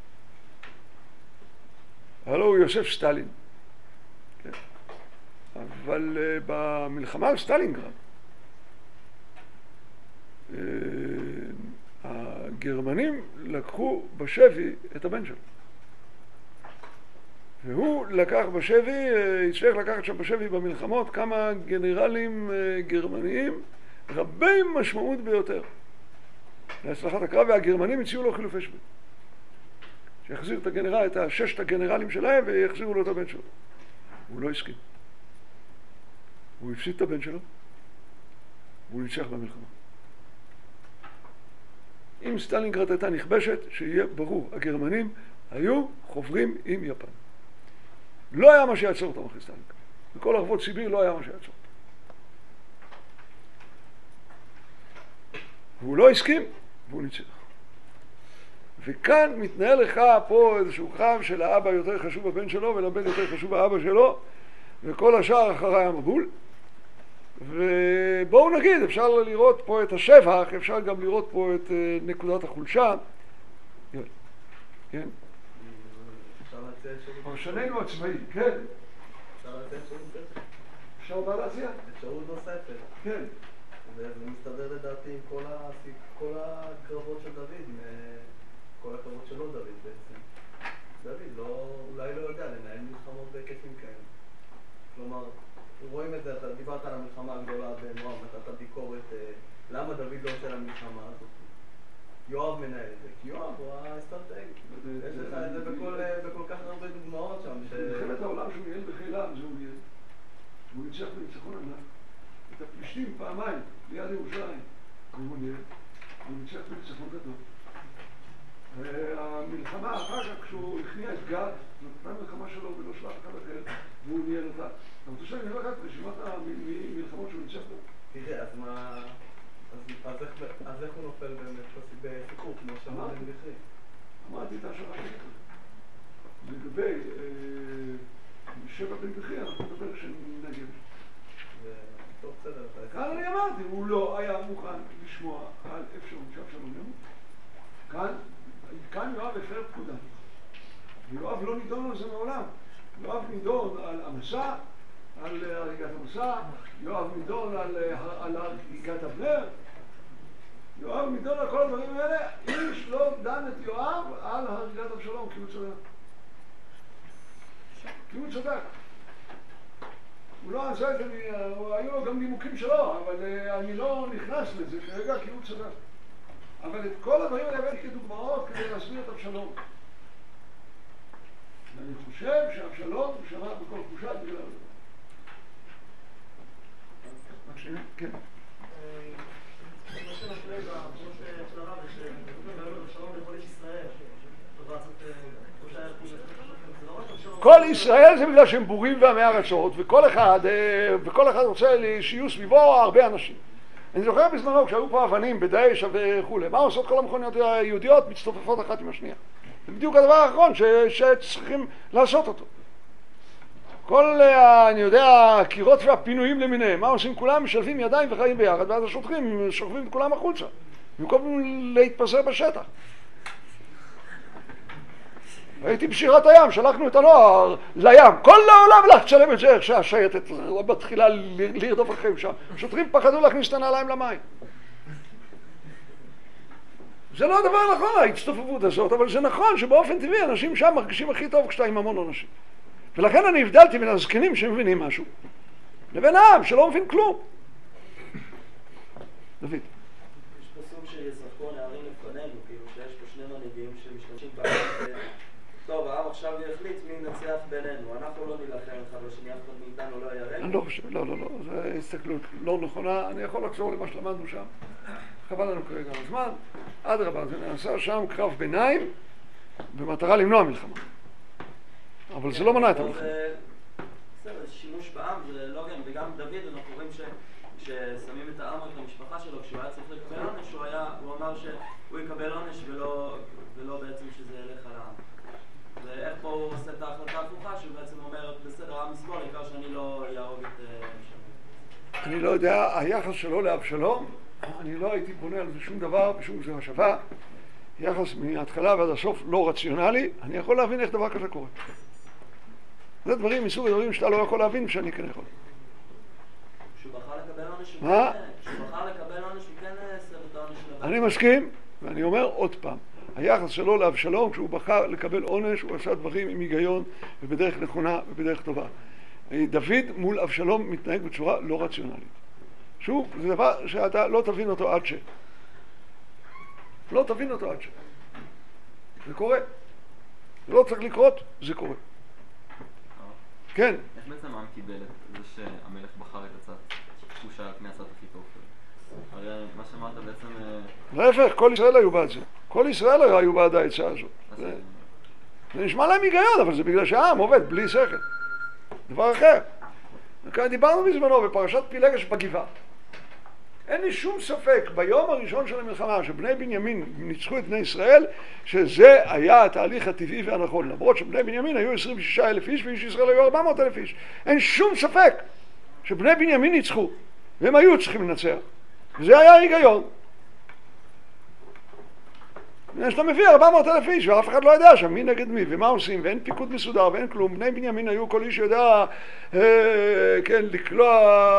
הלוא הוא יוסף סטלין. כן. אבל במלחמה על סטלינגרד הגרמנים לקחו בשבי את הבן שלו. והוא לקח בשבי, הצליח לקחת שם בשבי במלחמות כמה גנרלים גרמניים רבי משמעות ביותר להצלחת הקרב, והגרמנים הציעו לו חילופי שבי. שיחזיר את הגנרל, את ששת הגנרלים שלהם ויחזירו לו את הבן שלו. הוא לא הסכים. הוא הפסיד את הבן שלו והוא ניצח במלחמה. אם סטלינגרד הייתה נכבשת, שיהיה ברור, הגרמנים היו חוברים עם יפן. לא היה מה שיעצור אותם אחרי סטלינגרד. בכל ערבות סיביר לא היה מה שיעצור אותם. והוא לא הסכים, והוא ניצח. וכאן מתנהל לך פה איזשהו קרב של האבא יותר חשוב בבן שלו ולבן יותר חשוב באבא שלו, וכל השאר אחרי המבול. ובואו נגיד, אפשר לראות פה את השבח, אפשר גם לראות פה את נקודת החולשה. כן? אפשר להציע אפשרות פרשננו הצבאי, כן? אפשר להציע אפשרות נוספת. אפשר בא להציע? אפשרות נוספת. כן. וזה מסתדר לדעתי עם כל הקרבות של דוד, כל הקרבות שלו דוד בעצם. דוד אולי לא יודע לנהל מלחמות בהיקפים כאלה. כלומר, רואים את זה, אתה דיברת על המלחמה הגדולה במואב, נתת ביקורת למה דוד לא עושה למלחמה הזאת. יואב מנהל את זה, כי יואב הוא האסטרטג. יש לך את זה בכל כך הרבה דוגמאות שם. מלחמת העולם שהוא ניהל בחילה, זה הוא ניהל. הוא ניצח בניצחון ענק. את הפלישתים פעמיים ליד ירושלים. הוא ניהל. הוא ניצח בניצחון גדול. המלחמה אחר כך כשהוא הכניע את גד, זאת המלחמה שלו ולא של אף אחד אחר, והוא ניהל אותה. אתה רוצה שאני אראה לך את רשימת המלחמות שהוא ניצח בו? תראה, אז מה... אז איך הוא נופל באמת בסיפור, כמו שאמר בן בכרי? אמרתי את השאלה שלי. לגבי שבע בן בכרי, אנחנו נדבר כשנגד. טוב, בסדר. כאן אני אמרתי, הוא לא היה מוכן לשמוע על אפשרות שאבשלום ימות. כאן יואב הפר פקודה. יואב לא נידון על זה מעולם. יואב נידון על המסע, על הריגת המסע, יואב נידון על הריגת אבנר, יואב נידון על כל הדברים האלה. איש לא דן את יואב על הריגת אבשלום, כי הוא צודק. כי הוא צודק. הוא לא עשה את זה, היו לו גם נימוקים שלו, אבל אני לא נכנס לזה כרגע כי הוא צודק. אבל את כל הדברים האלה הבאתי כדוגמאות כדי להסביר את אבשלום. ואני חושב שאבשלום שמע בכל חושת בגלל זה. כן. מה שנפלא בפרוש של הרב זה שכתוב אבשלום לכל איש ישראל. כל ישראל זה בגלל שהם בורים ועמי ארצות, וכל אחד רוצה שיהיו סביבו הרבה אנשים. אני זוכר בזמנו כשהיו פה אבנים בדאעש וכו', מה עושות כל המכוניות היהודיות? מצטופפות אחת עם השנייה. זה בדיוק הדבר האחרון שצריכים לעשות אותו. כל, אני יודע, הקירות והפינויים למיניהם, מה עושים? כולם משלבים ידיים וחיים ביחד, ואז השוטרים שוכבים את כולם החוצה, במקום להתפזר בשטח. הייתי בשירת הים, שלחנו את הנוער לים, כל העולם לך תשלם את זה, איך שהשייטת בתחילה לרדוף אחריהם שם. שוטרים פחדו להכניס את הנעליים למים. זה לא הדבר נכון, ההצטופפות הזאת, אבל זה נכון שבאופן טבעי אנשים שם מרגישים הכי טוב כשאתה עם המון אנשים. ולכן אני הבדלתי בין הזקנים שמבינים משהו, לבין העם שלא מבין כלום. דוד. יש פסוק שישחקו נערים לפנינו, כאילו שיש פה שני מנהיגים שמשתמשים בעם. טוב, העם עכשיו יחליט מי ינצח בינינו, אנחנו לא נילחם אחד בשני, אף אחד מאיתנו לא יראה. אני לא חושב, לא, זו הסתכלות לא נכונה, אני יכול לחזור למה שלמדנו שם. חבל לנו כרגע הזמן, אדרבה, זה נעשה שם קרב ביניים במטרה למנוע מלחמה. אבל זה לא מנע את המלחמה. בסדר, זה שימוש בעם, זה לא גם, וגם דוד, אנחנו רואים ששמים את העם, את המשפחה שלו, כשהוא היה צריך לקבל עונש, הוא אמר שהוא יקבל עונש ולא בעצם שזה ילך על העם. ואיך פה הוא עושה את ההחלטה הפוכה, שהוא בעצם אומר, בסדר, העם יסבול, העיקר שאני לא יהרוג את אבשלום. אני לא יודע, היחס שלו לאבשלום, אני לא הייתי בונה על זה שום דבר בשום גזירה שווה. יחס מההתחלה ועד הסוף לא רציונלי, אני יכול להבין איך דבר כזה קורה. זה דברים מסוג הדברים שאתה לא יכול להבין שאני כן יכול. כשהוא בחר לקבל עונש, הוא כן עשה את העונש לבן. אני מסכים, ואני אומר עוד פעם, היחס שלו לאבשלום, כשהוא בחר לקבל עונש, הוא עשה דברים עם היגיון ובדרך נכונה ובדרך טובה. דוד מול אבשלום מתנהג בצורה לא רציונלית. שוב, זה דבר שאתה לא תבין אותו עד ש... לא תבין אותו עד ש... זה קורה. זה לא צריך לקרות, זה קורה. כן. איך בעצם העם קיבל את זה שהמלך בחר את הצד תחושה על פני הצד הכי טוב? הרי מה שאמרת בעצם... להפך, כל ישראל היו בעד זה. כל ישראל היו בעד העצה הזאת. זה נשמע להם היגיון, אבל זה בגלל שהעם עובד בלי שכל. דבר אחר. דיברנו בזמנו בפרשת פילגש בגבעה. אין לי שום ספק ביום הראשון של המלחמה שבני בנימין ניצחו את בני ישראל, שזה היה התהליך הטבעי והנכון, למרות שבני בנימין היו 26,000 איש ואיש ישראל היו 400,000 איש. אין שום ספק שבני בנימין ניצחו והם היו צריכים לנצח, וזה היה ההיגיון. שאתה מביא 400,000 איש ואף אחד לא יודע שם מי נגד מי ומה עושים, ואין פיקוד מסודר ואין כלום. בני בנימין היו כל איש יודע כן, לקלוע,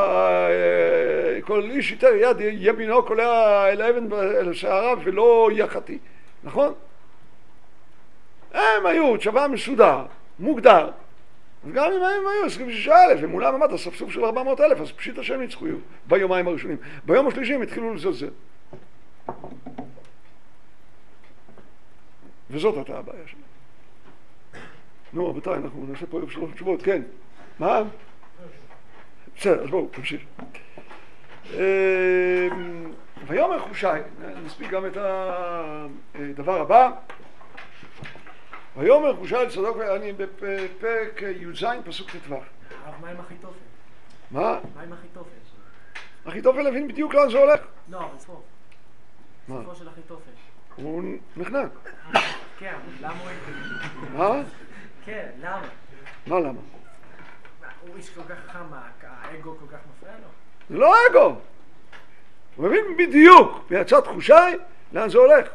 כל איש ייתן יד ימינו קולע אל האבן אל שעריו ולא יחתי, נכון? הם היו צבא מסודר, מוגדר, וגם אם הם היו 26,000 ומולם עמד הספסוף של 400,000, אז פשיט השם ניצחו ביומיים הראשונים. ביום השלישי הם התחילו לזלזל, וזאת הייתה הבעיה שלנו. נו רבותיי, אנחנו נעשה פה 3 תשובות, כן. מה? בסדר, אז בואו, תמשיך. ויאמר חושי, נספיק גם את הדבר הבא. ויאמר חושי אל צדוק, אני בפרק י"ז פסוק ט"ו. הרב, מה עם אחיתופל? מה? מה עם אחיתופל? אחיתופל הבין בדיוק לאן זה הולך. לא, אבל סוף. מה? סופו של אחיתופל. הוא נחנק. כן, למה הוא... מה? כן, למה? מה למה? הוא איש כל כך חכם, האגו כל כך מפריע לו? זה לא האגו. הוא מבין בדיוק בעצת חושי לאן זה הולך.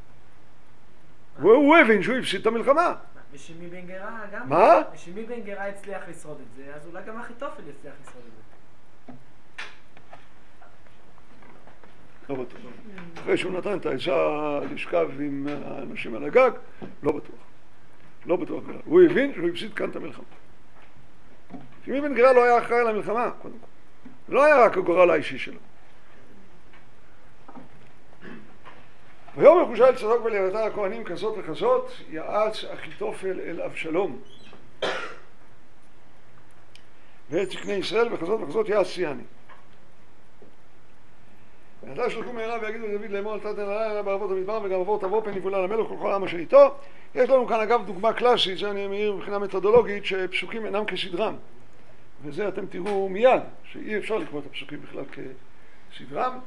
הוא הבין שהוא הפסיד את המלחמה. ושימי בן גרה גם... מה? ושימי בן גרה הצליח לשרוד את זה, אז אולי גם אחיתופל יצליח לשרוד את זה. לא בטוח. אחרי שהוא נתן את העצה לשכב עם האנשים על הגג, לא בטוח. לא בטוח. הוא הבין שהוא הפסיד כאן את המלחמה. שימי בן גרה לא היה אחראי למלחמה, קודם כל. לא היה רק הגורל האישי שלו. ויאמר חושי אל צדוק ולאביתר הכהנים כזאת וכזאת, יעץ אחיתופל אל אבשלום ואת זקני ישראל וכזאת וכזאת יעשייני. ועתה שלחו מהרה ויגידו לדוד לאמור אל תתן עלי בערבות המדבר וגם עבור תבוא פן יבולה למלך ולכל העם אשר איתו. יש לנו כאן אגב דוגמה קלאסית, זה אני מעיר מבחינה מתודולוגית, שפסוקים אינם כסדרם, וזה אתם תראו מיד שאי אפשר לקרוא את הפסוקים בכלל כסדרם.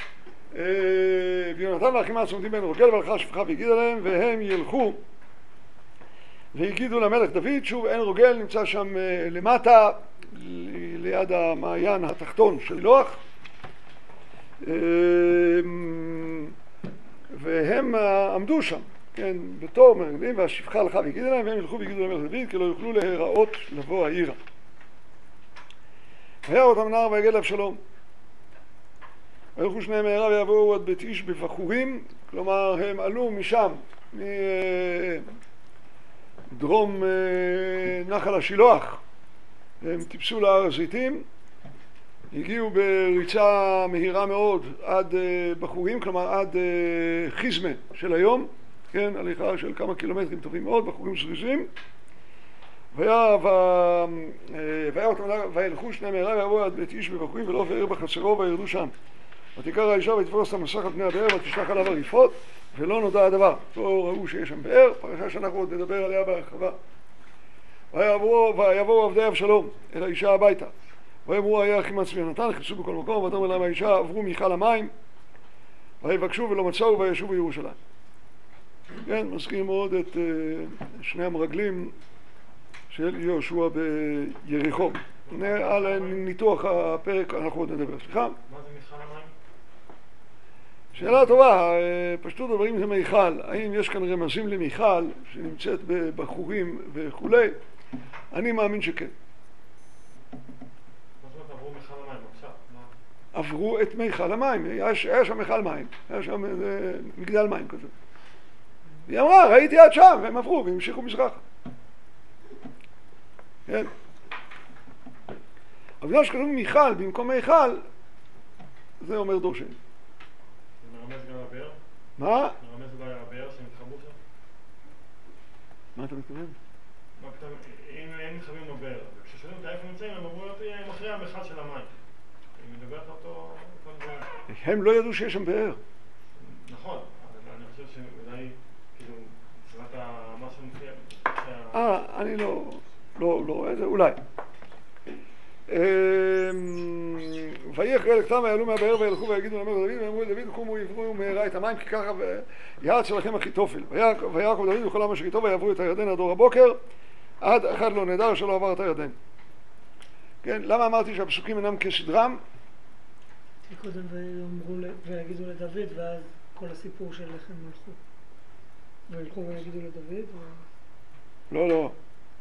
ויונתן ואחימאס עומדים בין רוגל והלכה שפחה והגיד עליהם, והם ילכו והגידו למלך דוד. שוב, אין רוגל, נמצא שם למטה ליד המעיין התחתון של לוח, והם עמדו שם, כן, בתור מרגלים, והשפחה הלכה והגיד עליהם, והם ילכו והגידו למלך דוד כי לא יוכלו להיראות לבוא העירה. והיה אותם נער ויגד לאבשלום, הלכו שניהם מהרה ויבואו עד בית איש בבחורים, כלומר הם עלו משם, מדרום נחל השילוח, הם טיפסו להר הזיתים, הגיעו בריצה מהירה מאוד עד בחורים, כלומר עד חיזמה של היום, כן, הליכה של כמה קילומטרים טובים מאוד, בחורים זריזים. וילכו שניהם מהרה ויבואו עד בית איש בבחורים ולא פאר בחצרו וירדו שם. ותיקח האישה ותפרוס את המסך על פני הבאר ותשלח עליו הריפות ולא נודע הדבר. לא ראו שיש שם באר, פרשה שאנחנו עוד נדבר עליה בהרחבה. ויבואו עבדי אבשלום אל האישה הביתה. ויאמרו היה אחימאס ויונתן, חיפשו בכל מקום, ותאמר להם האישה עברו מיכל המים ויבקשו ולא מצאו וישובו בירושלים. כן, מזכיר מאוד את שני המרגלים של יהושע ביריחו. על ניתוח הפרק אנחנו עוד נדבר. סליחה? מה זה מיכל המים? שאלה טובה, פשטות הדברים זה מיכל. האם יש כאן רמזים למיכל שנמצאת בבחורים וכולי? אני מאמין שכן. מה זאת אומרת עברו מיכל המים עכשיו? עברו את מיכל המים, היה שם מיכל מים, היה שם מגדל מים כזה. היא אמרה, ראיתי עד שם, והם עברו והמשיכו מזרחה. כן? אבל לא שכתוב מיכל במקום מיכל, זה אומר דורשני. זה מרמז גם הבאר? מה? מרמז אולי הבאר שהם התחברו שם? מה אתה מתכוון? מה פתאום, אם אין מתחברים בבאר, וכששואלים אותה איפה נמצאים, הם אמרו אותי מכריע המכל של המים. היא מדברת אותו כל דבר. הם לא ידעו שיש שם באר. נכון, אבל אני חושב שאולי, כאילו, צורת מה שמופיע... אני לא רואה את זה, אולי. ויהי אחרי לכתם ויעלו מהבאר וילכו ויגידו למלך דוד ואמרו לדוד קומו עברו מהרה את המים כי ככה ויעץ לכם אחיתופל ויעקב דוד וכל העם אשר איתו ויעברו את הירדן עד אור הבוקר עד אחד לא נעדר שלא עבר את הירדן. כן, למה אמרתי שהפסוקים אינם כסדרם? קודם ויגידו לדוד ואז כל הסיפור של לחם מלכות וילכו ויגידו לדוד לא,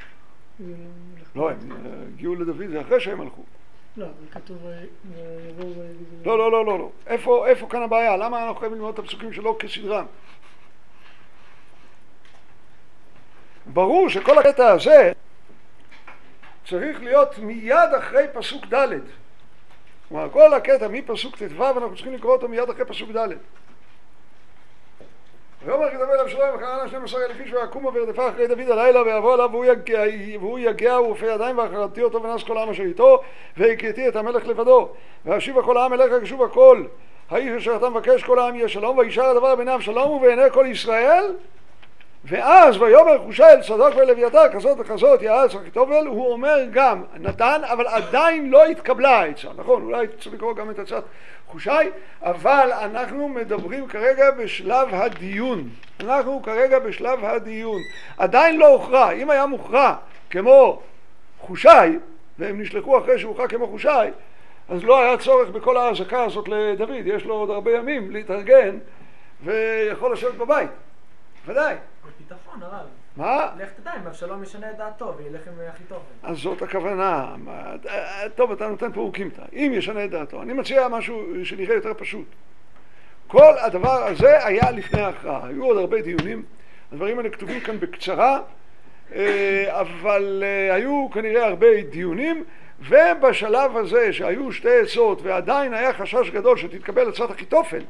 הם הגיעו לדוד זה אחרי שהם הלכו. לא, אבל כתוב ויבואו ויגידו... לא. איפה כאן הבעיה? למה אנחנו חייבים ללמוד את הפסוקים שלו כסדרם? ברור שכל הקטע הזה צריך להיות מיד אחרי פסוק ד'. כלומר, כל הקטע מפסוק ט"ו אנחנו צריכים לקרוא אותו מיד אחרי פסוק ד'. ויאמר כי דוד אבשלום וחרנה 12,000 איש ויקומו וירדפה אחרי דוד הלילה ויבוא עליו והוא יגע ורופא ידיים ואחרתי אותו ונס כל העם אשר איתו והכיתי את המלך לבדו והשיבה כל העם אליך כשוב הכל האיש אשר אתה מבקש כל העם יהיה שלום וישר הדבר בעיני אבשלום ובעיני כל ישראל ואז ויאמר חושי אל צדוק ואל אביתר כזאת וכזאת יעץ אחיתופל הוא אומר גם נתן אבל עדיין לא התקבלה העצה, נכון? אולי צריך לקרוא גם את עצת חושי, אבל אנחנו מדברים כרגע בשלב הדיון. עדיין לא הוכרע. אם היה מוכרע כמו חושי, והם נשלחו אחרי שהוכרע כמו חושי, אז לא היה צורך בכל ההזקה הזאת לדוד. יש לו עוד הרבה ימים להתארגן ויכול לשבת בבית. ודאי. פתרון הרב. מה? לך תדע אם אבשלום ישנה את דעתו וילך עם אחיתופל. אז זאת הכוונה. טוב, אתה נותן פה אוקימתא. אם ישנה את דעתו. אני מציע משהו שנראה יותר פשוט. כל הדבר הזה היה לפני ההכרעה. היו עוד הרבה דיונים. הדברים האלה כתובים כאן בקצרה, אבל היו כנראה הרבה דיונים, ובשלב הזה שהיו שתי עצות ועדיין היה חשש גדול שתתקבל עצת אחיתופל,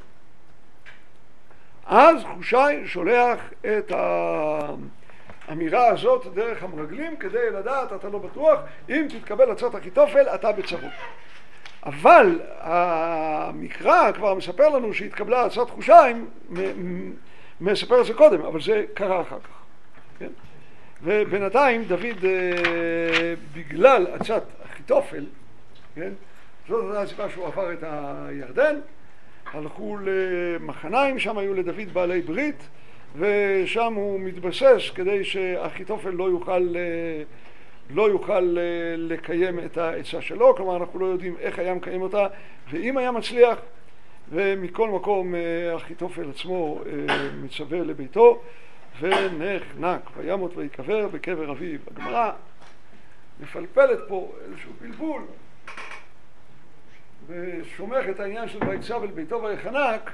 אז חושי שולח את האמירה הזאת דרך המרגלים כדי לדעת, אתה לא בטוח, אם תתקבל עצת אחיתופל אתה בצרות. אבל המקרא כבר מספר לנו שהתקבלה עצת חושי, מספר את זה קודם, אבל זה קרה אחר כך. כן? ובינתיים דוד, בגלל עצת אחיתופל, כן? זאת הסיבה שהוא עבר את הירדן, הלכו למחניים, שם היו לדוד בעלי ברית, ושם הוא מתבסס כדי שאחיתופל לא יוכל לקיים את העצה שלו. כלומר, אנחנו לא יודעים איך היה מקיים אותה, ואם היה מצליח, ומכל מקום אחיתופל עצמו מצווה לביתו, ונחנק, וימות ויקבר בקבר אביו. הגמרא מפלפלת פה איזשהו בלבול, ושומך את העניין של ויצב אל ביתו ויחנק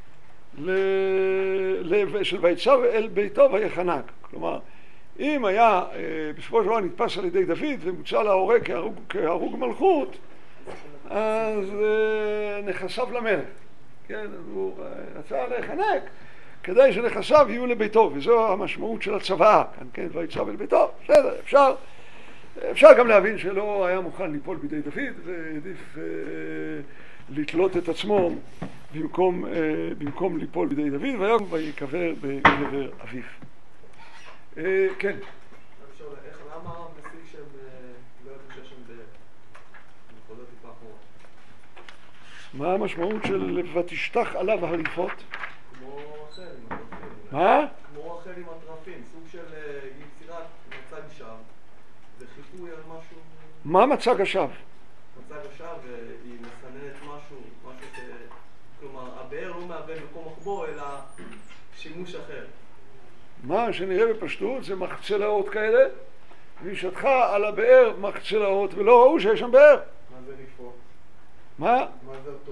של ויצב אל ביתו ויחנק. כלומר, אם היה בסופו של דבר נתפס על ידי דוד ומוצא להורג כהרוג מלכות, אז נכסיו למלך. כן, אז הוא רצה להחנק כדי שנכסיו יהיו לביתו, וזו המשמעות של הצוואה כאן, כן, ויצב אל ביתו. בסדר, אפשר גם להבין שלא היה מוכן ליפול בידי דוד ועדיף לתלות את עצמו במקום ליפול בידי דוד, ויקום ויקבר בקבר אביו. כן. למה מסיק שהם לא יודעים שיש שם נקודות טיפה אחרות? מה המשמעות של ותשטח עליו הריפות? כמו רחל עם הטרפים. מה? כמו רחל עם הטרפים, סוג של יצירת מצג שווא וחיפוי על משהו. מה מצג השווא? מצג השווא והיא מסננת משהו ש... כלומר, הבאר לא מהווה מקום מחבוא אלא שימוש אחר. מה שנראה בפשטות זה מחצלאות כאלה, והיא שטחה על הבאר מחצלאות ולא ראו שיש שם באר. מה זה ריפות? מה? מה זה אותו...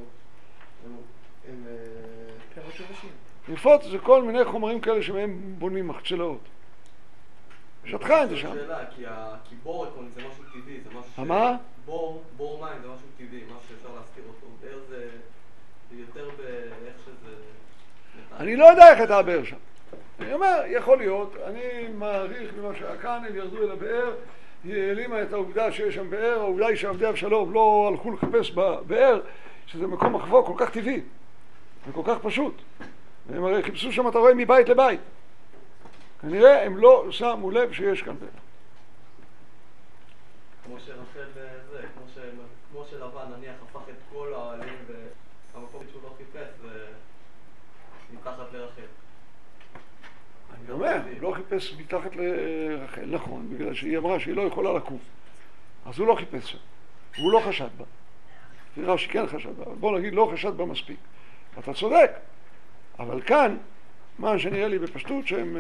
פירות יבשים. ריפות זה כל מיני חומרים כאלה שמהם בונים מחצלאות. שטחה את זה שם. שאלה, כי בור זה משהו טבעי, זה משהו מה? בור מים זה משהו טבעי, משהו שאפשר להזכיר אותו. באר זה יותר באיך שזה... אני לא יודע איך הייתה הבאר שם. אני אומר, יכול להיות, אני מעריך ממה שכאן הם ירדו אל הבאר, היא העלימה את העובדה שיש שם באר, העובדה היא שעבדי אבשלום לא הלכו לחפש בבאר, שזה מקום מחבוא כל כך טבעי וכל כך פשוט. והם הרי חיפשו שם, אתה רואה, מבית לבית. כנראה הם לא שמו לב שיש כאן באר. כמו שרחל זה, כמו שלבן נניח הפך את כל העלים והמקום שהוא לא חיפש זה מתחת לרחל. אני אומר, הוא לא חיפש מתחת לרחל, נכון, בגלל שהיא אמרה שהיא לא יכולה לקום. אז הוא לא חיפש שם, הוא לא חשד בה. נראה שכן חשד בה, אבל בוא נגיד לא חשד בה מספיק. אתה צודק, אבל כאן, מה שנראה לי בפשטות, שהם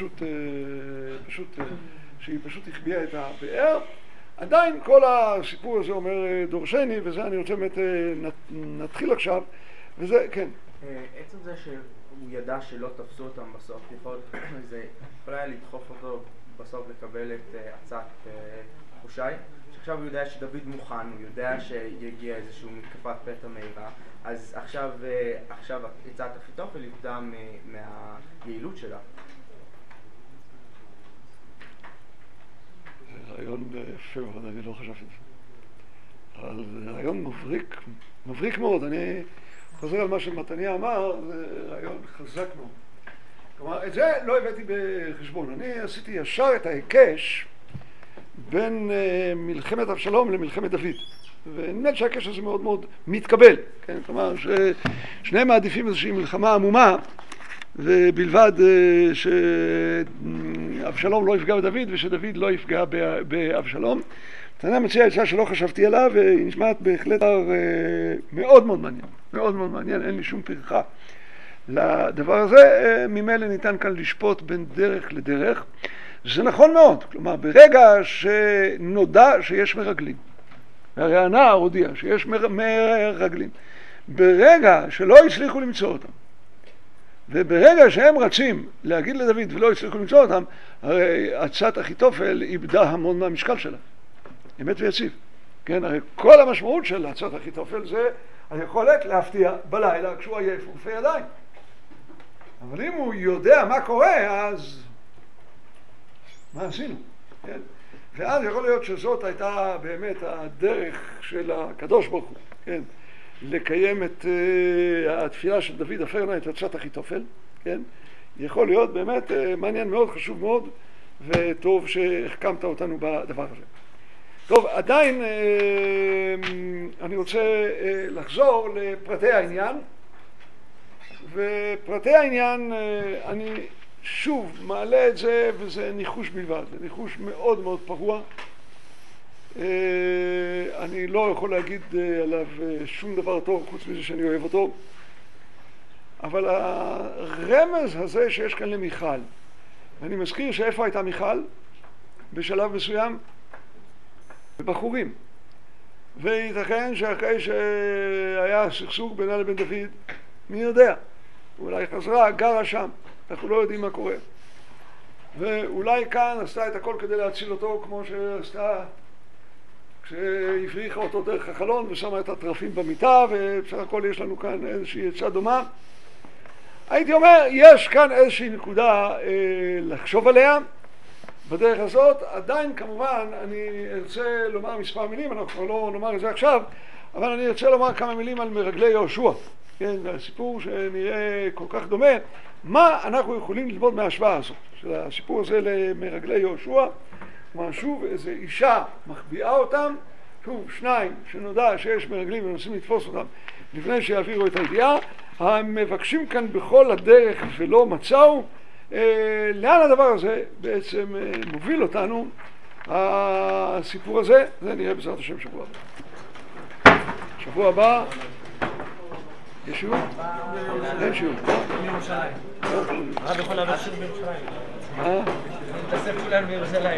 שהיא פשוט החביאה את הבאר, עדיין כל הסיפור הזה אומר דורשני, וזה אני רוצה באמת נתחיל עכשיו, וזה, כן. עצם זה שהוא ידע שלא תפסו אותם בסוף, זה יכול היה לדחוף אותו בסוף לקבל את הצעת חושי, שעכשיו הוא יודע שדוד מוכן, הוא יודע שיגיע איזשהו מתקפת פתע מהירה, אז עכשיו הצעת אחיתופל יפגע מהיעילות שלה. זה רעיון יפה מאוד, אני לא חשבתי את זה. אבל זה רעיון מבריק מאוד. אני חוזר על מה שמתניה אמר, זה רעיון חזק מאוד. כלומר, את זה לא הבאתי בחשבון. אני עשיתי ישר את ההיקש בין מלחמת אבשלום למלחמת דוד. ונדמה לי שההיקש הזה מאוד מאוד מתקבל. כן? כלומר, ששניהם מעדיפים איזושהי מלחמה עמומה, ובלבד שאבשלום לא יפגע בדוד ושדוד לא יפגע באבשלום. מתניה מציע עצה שלא חשבתי עליו, והיא נשמעת בהחלט מאוד מאוד מעניין. מאוד מאוד מעניין, אין לי שום פרחה לדבר הזה. ממילא ניתן כאן לשפוט בין דרך לדרך. זה נכון מאוד, כלומר ברגע שנודע שיש מרגלים, והרי הנער הודיע שיש מרגלים, ברגע שלא הצליחו למצוא אותם, וברגע שהם רצים להגיד לדוד ולא הצליחו למצוא אותם, הרי עצת אחיתופל איבדה המון מהמשקל שלה, אמת ויציב. כן, הרי כל המשמעות של עצת אחיתופל זה היכולת להפתיע בלילה כשהוא עייף ורפה ידיים. אבל אם הוא יודע מה קורה, אז מה עשינו? כן? ואז יכול להיות שזאת הייתה באמת הדרך של הקדוש ברוך הוא, כן? לקיים את התפילה של דוד הפרנה, את עצת אחיתופל, כן? יכול להיות באמת מעניין מאוד, חשוב מאוד, וטוב שהחכמת אותנו בדבר הזה. טוב, עדיין אני רוצה לחזור לפרטי העניין, ופרטי העניין אני שוב מעלה את זה, וזה ניחוש בלבד, זה ניחוש מאוד מאוד פרוע. אני לא יכול להגיד עליו שום דבר טוב חוץ מזה שאני אוהב אותו, אבל הרמז הזה שיש כאן למיכל, ואני מזכיר שאיפה הייתה מיכל? בשלב מסוים בבחורים, וייתכן שאחרי שהיה סכסוך בינה לבין דוד, מי יודע, אולי חזרה, גרה שם, אנחנו לא יודעים מה קורה, ואולי כאן עשתה את הכל כדי להציל אותו, כמו שעשתה כשהפריחה אותו דרך החלון ושמה את הטרפים במיטה, ובסך הכל יש לנו כאן איזושהי עצה דומה. הייתי אומר, יש כאן איזושהי נקודה לחשוב עליה בדרך הזאת. עדיין כמובן אני ארצה לומר מספר מילים, אנחנו כבר לא נאמר את זה עכשיו, אבל אני ארצה לומר כמה מילים על מרגלי יהושע. כן, זה הסיפור שנראה כל כך דומה. מה אנחנו יכולים ללמוד מההשוואה הזאת של הסיפור הזה למרגלי יהושע? כלומר, שוב, איזו אישה מחביאה אותם, שוב, שניים שנודע שיש מרגלים ומנסים לתפוס אותם לפני שיעבירו את הידיעה, המבקשים כאן בכל הדרך ולא מצאו. לאן הדבר הזה בעצם מוביל אותנו, הסיפור הזה? זה נראה בעזרת השם שבוע הבא. שבוע הבא יש שיעור? אין שיעור. בירושלים. הרב יכול להביא שיעור בירושלים. מה? נתאסף כולנו בירושלים.